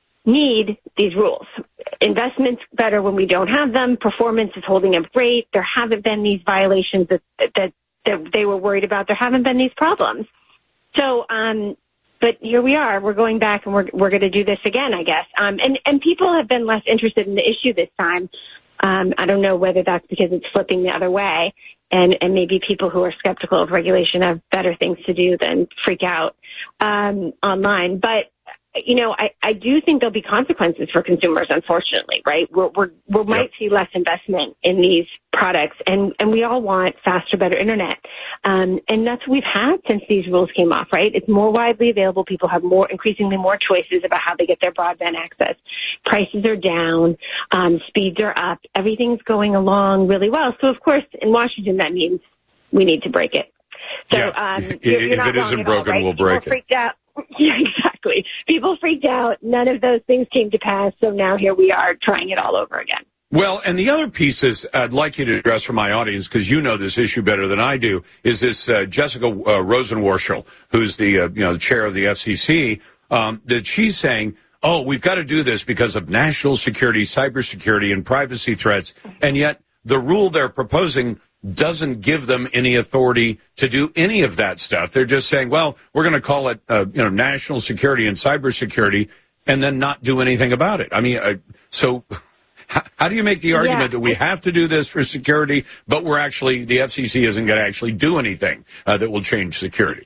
need these rules. Investment's better when we don't have them. Performance is holding up great. There haven't been these violations that that, that they were worried about. There haven't been these problems. So, um, but here we are. We're going back, and we're we're going to do this again, I guess. Um, and and people have been less interested in the issue this time. Um, I don't know whether that's because it's flipping the other way, and and maybe people who are skeptical of regulation have better things to do than freak out um, online. But you know, I, I do think there'll be consequences for consumers, unfortunately, right? We're, we're, we might yep. see less investment in these products, and, and we all want faster, better internet. Um, and that's what we've had since these rules came off, right? It's more widely available. People have more, increasingly more choices about how they get their broadband access. Prices are down. Um, speeds are up. Everything's going along really well. So, of course, in Washington, that means we need to break it. So, yeah. um, if you're, you're if it isn't broken, all, right? we'll break People it. Freaked out. Yeah, exactly. People freaked out. None of those things came to pass. So now here we are trying it all over again. Well, and the other piece is I'd like you to address for my audience, because you know this issue better than I do, is this uh, Jessica uh, Rosenworcel, who's the uh, you know the chair of the F C C, um, that she's saying, oh, we've got to do this because of national security, cybersecurity, and privacy threats, and yet the rule they're proposing doesn't give them any authority to do any of that stuff. They're just saying, well, we're going to call it, uh, you know, national security and cybersecurity, and then not do anything about it. I mean, uh, so how, how do you make the argument yeah. that we have to do this for security, but we're actually, the F C C isn't going to actually do anything uh, that will change security?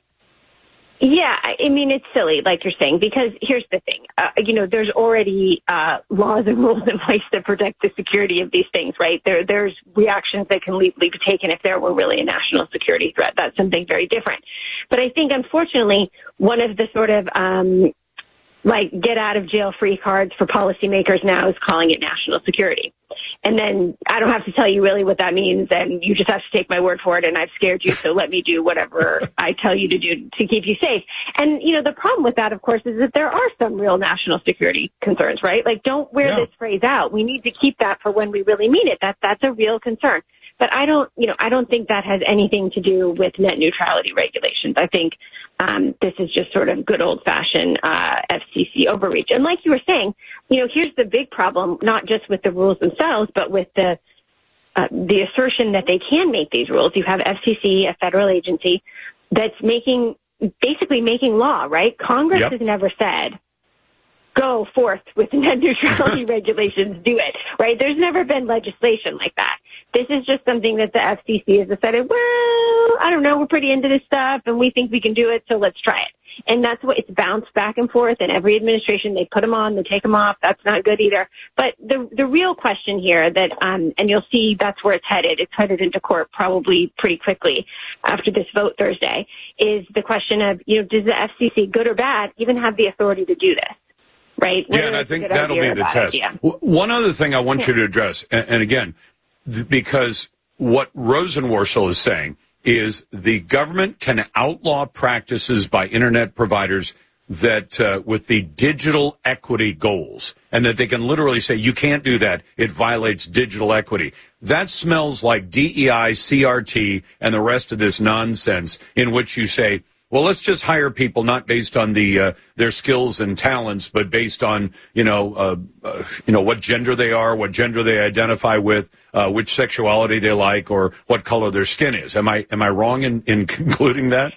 Yeah, I mean, it's silly, like you're saying, because here's the thing. Uh, you know, there's already uh, laws and rules in place that protect the security of these things, right? There, There's reactions that can legally be taken if there were really a national security threat. That's something very different. But I think, unfortunately, one of the sort of um, like get out of jail free cards for policymakers now is calling it national security. And then I don't have to tell you really what that means, and you just have to take my word for it, and I've scared you, so let me do whatever I tell you to do to keep you safe. And, you know, the problem with that, of course, is that there are some real national security concerns, right? Like, don't wear Yeah. this phrase out. We need to keep that for when we really mean it. That, that's a real concern. But I don't, you know, I don't think that has anything to do with net neutrality regulations. I think um, this is just sort of good old-fashioned uh, F C C overreach. And like you were saying, you know, here's the big problem, not just with the rules themselves, but with the uh, the assertion that they can make these rules. You have F C C, a federal agency, that's making basically making law, right? Congress Yep. has never said, go forth with net neutrality regulations, do it, right? There's never been legislation like that. This is just something that the F C C has decided, well, I don't know, we're pretty into this stuff and we think we can do it, so let's try it. And that's what it's bounced back and forth. And every administration, they put them on, they take them off. That's not good either. But the the real question here that, um, and you'll see that's where it's headed. It's headed into court probably pretty quickly after this vote Thursday, is the question of, you know, does the F C C, good or bad, even have the authority to do this? Right? Yeah, and I think that'll be the test. W- One other thing I want Yeah. you to address, and, and again, th- because what Rosenworcel is saying is the government can outlaw practices by internet providers that uh, with the digital equity goals, and that they can literally say, you can't do that. It violates digital equity. That smells like D E I, C R T, and the rest of this nonsense in which you say, well, let's just hire people not based on the uh, their skills and talents, but based on, you know, uh, uh, you know, what gender they are, what gender they identify with, uh, which sexuality they like, or what color their skin is. Am I am I wrong in, in concluding that?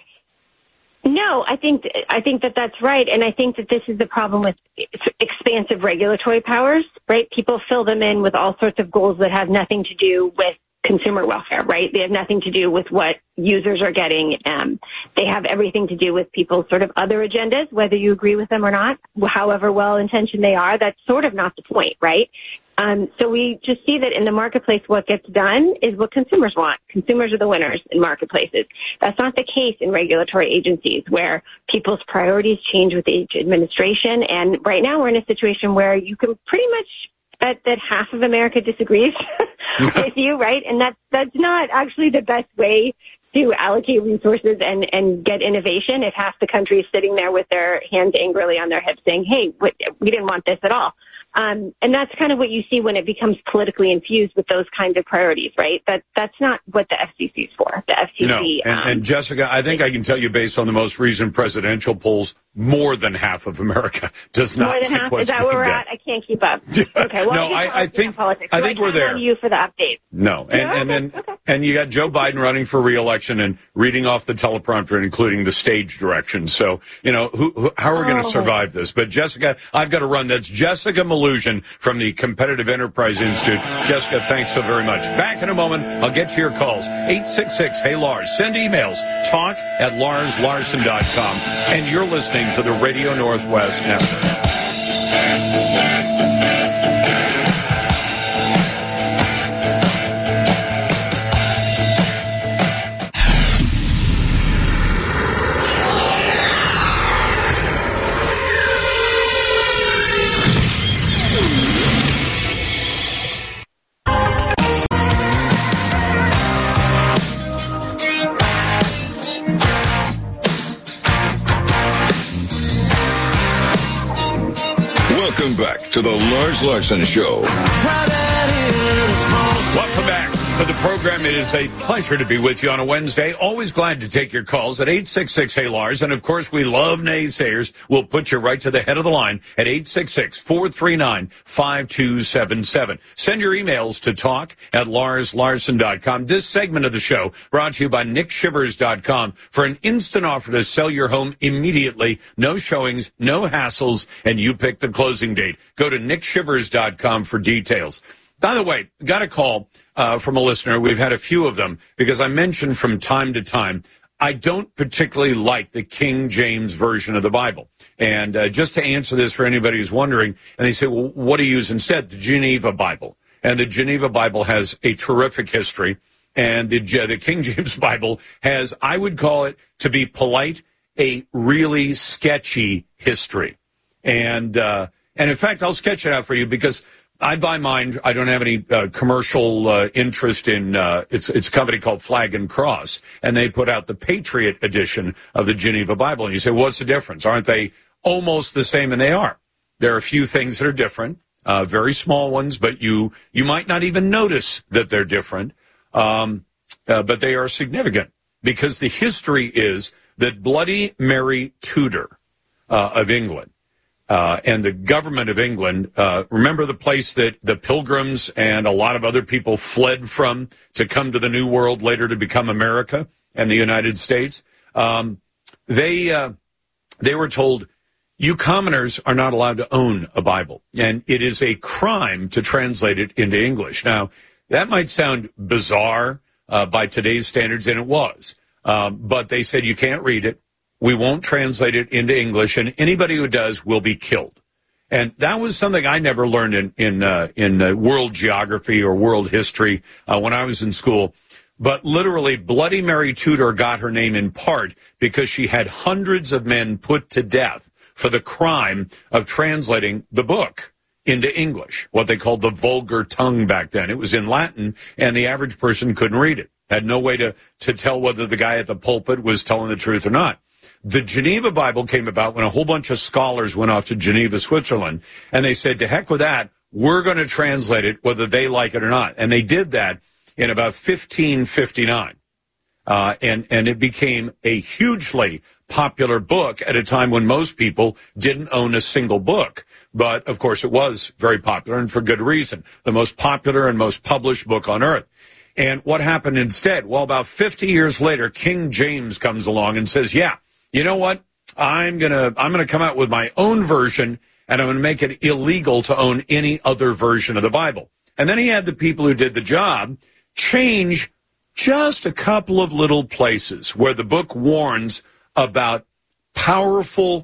No, I think I think that that's right, and I think that this is the problem with expansive regulatory powers, right? People fill them in with all sorts of goals that have nothing to do with consumer welfare, right? They have nothing to do with what users are getting. Um, they have everything to do with people's sort of other agendas, whether you agree with them or not, however well-intentioned they are. That's sort of not the point, right? Um, so we just see that in the marketplace, what gets done is what consumers want. Consumers are the winners in marketplaces. That's not the case in regulatory agencies where people's priorities change with each administration. And right now we're in a situation where you can pretty much bet that half of America disagrees with you, right? And that's, that's not actually the best way to allocate resources and, and get innovation if half the country is sitting there with their hands angrily on their hips saying, hey, we didn't want this at all. Um, and that's kind of what you see when it becomes politically infused with those kinds of priorities, right? That that's not what the F C C is for. The F C C. No, and, um, and Jessica, I think I can tell you based on the most recent presidential polls, more than half of America does not. More than like half. what's Is that where we're being at? I can't keep up. Okay. Well, No, I- I think- politics. I So think we're count there. on you for the update. No, and, Yeah, and then okay. and you got Joe Biden running for re-election and reading off the teleprompter, including the stage directions. So you know, who, who, how are we going to Oh. survive this? But Jessica, I've got to run. That's Jessica Malusian from the Competitive Enterprise Institute. Jessica, thanks so very much. Back in a moment, I'll get to your calls. eight six six, hey Lars. Send emails. Talk at lars larson dot com. And you're listening to the Radio Northwest Network. Welcome back to the Lars Larson Show. Welcome back to the program. It is a pleasure to be with you on a Wednesday. Always glad to take your calls at eight six six, hey Lars. And of course, we love naysayers. We'll put you right to the head of the line at eight six six, four three nine, five two seven seven. Send your emails to talk at lars larson dot com. This segment of the show brought to you by nick shivers dot com for an instant offer to sell your home immediately. No showings, no hassles, and you pick the closing date. Go to nick shivers dot com for details. By the way, got a call uh, from a listener. We've had a few of them because I mentioned from time to time, I don't particularly like the King James Version of the Bible. And uh, just to answer this for anybody who's wondering, and they say, well, what do you use instead? The Geneva Bible. And the Geneva Bible has a terrific history. And the, the King James Bible has, I would call it, to be polite, a really sketchy history. And, uh, and in fact, I'll sketch it out for you because I buy mine. I don't have any uh, commercial uh, interest in, uh, it's, it's a company called Flag and Cross, and they put out the Patriot edition of the Geneva Bible. And you say, what's the difference? Aren't they almost the same? And they are. There are a few things that are different, uh, very small ones, but you, you might not even notice that they're different. Um, uh, but they are significant because the history is that Bloody Mary Tudor uh, of England, Uh, and the government of England, uh, remember the place that the Pilgrims and a lot of other people fled from to come to the New World, later to become America and the United States? Um, they, uh, they were told, you commoners are not allowed to own a Bible, and it is a crime to translate it into English. Now, that might sound bizarre uh, by today's standards, and it was. Um, but they said you can't read it. We won't translate it into English, and anybody who does will be killed. And that was something I never learned in in uh, in uh, world geography or world history uh, when I was in school. But literally, Bloody Mary Tudor got her name in part because she had hundreds of men put to death for the crime of translating the book into English, what they called the vulgar tongue back then. It was in Latin, and the average person couldn't read it, had no way to, to tell whether the guy at the pulpit was telling the truth or not. The Geneva Bible came about when a whole bunch of scholars went off to Geneva, Switzerland, and they said, to heck with that, we're going to translate it whether they like it or not. And they did that in about fifteen fifty-nine. Uh, and, and it became a hugely popular book at a time when most people didn't own a single book. But, of course, it was very popular, and for good reason. The most popular and most published book on earth. And what happened instead? Well, about fifty years later, King James comes along and says, yeah, you know what? I'm going to I'm going to come out with my own version, and I'm going to make it illegal to own any other version of the Bible. And then he had the people who did the job change just a couple of little places where the book warns about powerful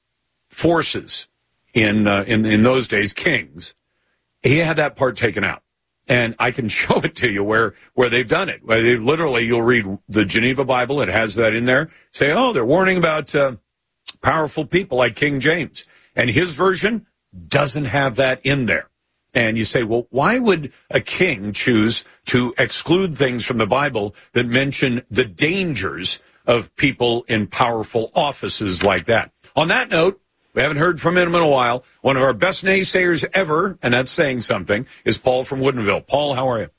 forces in uh, in, in those days, kings. He had that part taken out. And I can show it to you where, where they've done it. Where they literally, you'll read the Geneva Bible, it has that in there. Say, oh, they're warning about uh, powerful people like King James. And his version doesn't have that in there. And you say, well, why would a king choose to exclude things from the Bible that mention the dangers of people in powerful offices like that? On that note, we haven't heard from him in a while. One of our best naysayers ever, and that's saying something, is Paul from Woodinville. Paul, how are you?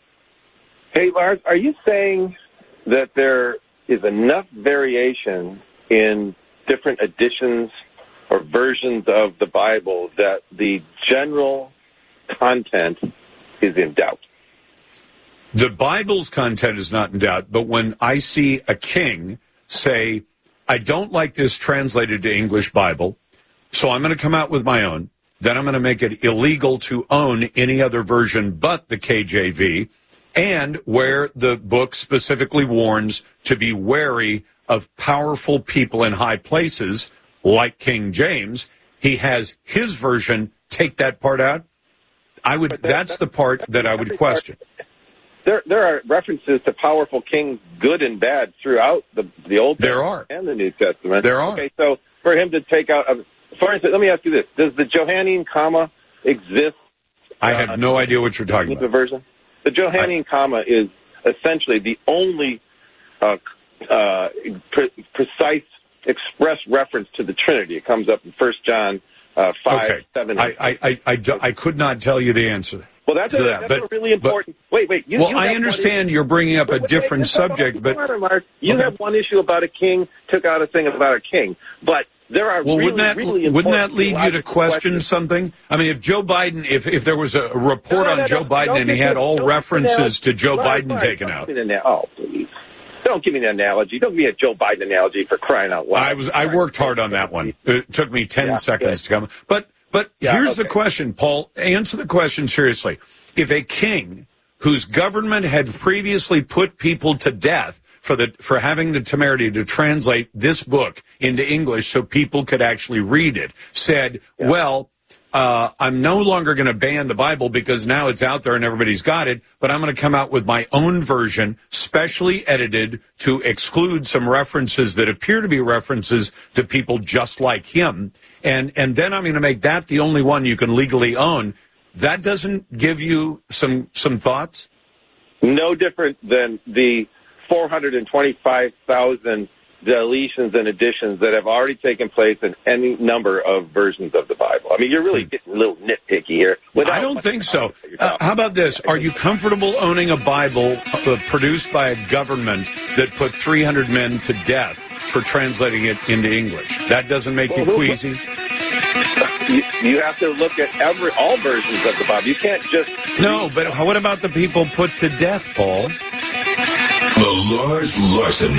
Hey, Lars, are you saying that there is enough variation in different editions or versions of the Bible that the general content is in doubt? The Bible's content is not in doubt, but when I see a king say, I don't like this translated to English Bible, so I'm going to come out with my own. Then I'm going to make it illegal to own any other version but the K J V, and where the book specifically warns to be wary of powerful people in high places, like King James, he has his version take that part out. I would. That's the part that I would question. There, there are references to powerful kings, good and bad, throughout the the Old there Testament are. and the New Testament. There are. Okay, so for him to take out, uh, for instance, let me ask you this: does the Johannine comma exist? I have uh, no idea what you're talking about. Version? The Johannine I, comma is essentially the only uh, uh, pre- precise express reference to the Trinity. It comes up in First John uh, five, okay. seven. I, I, I, I, do, I could not tell you the answer. Well, that's, a, that, that's but, a really important. But, wait, wait. You, well, you I understand you're bringing up a wait, different wait, subject, but Mark, you okay. have one issue about a king, took out a thing about a king, but there are well, really, wouldn't that really wouldn't that lead you to question questions. something? I mean, if Joe Biden, if if there was a report no, no, on Joe no, Biden and he had all references to Joe right, Biden right, taken out, out, oh please. Don't give me an analogy. Don't give me a Joe Biden analogy for crying out loud. I was I worked hard on that one. It took me ten yeah, seconds good. to come. But but yeah, here's okay. the question, Paul. Answer the question seriously. If a king whose government had previously put people to death for the for having the temerity to translate this book into English so people could actually read it, said, yeah. well, uh, I'm no longer going to ban the Bible because now it's out there and everybody's got it, but I'm going to come out with my own version, specially edited to exclude some references that appear to be references to people just like him. And, and then I'm going to make that the only one you can legally own. That doesn't give you some, some thoughts? No different than the four hundred twenty-five thousand deletions and additions that have already taken place in any number of versions of the Bible. I mean, you're really getting a little nitpicky here. I don't think so. Uh, how about this? Are you comfortable owning a Bible uh, produced by a government that put three hundred men to death for translating it into English? That doesn't make well, you queasy? You, you have to look at every all versions of the Bible. You can't just... No, but what about the people put to death, Paul? The Lars Larson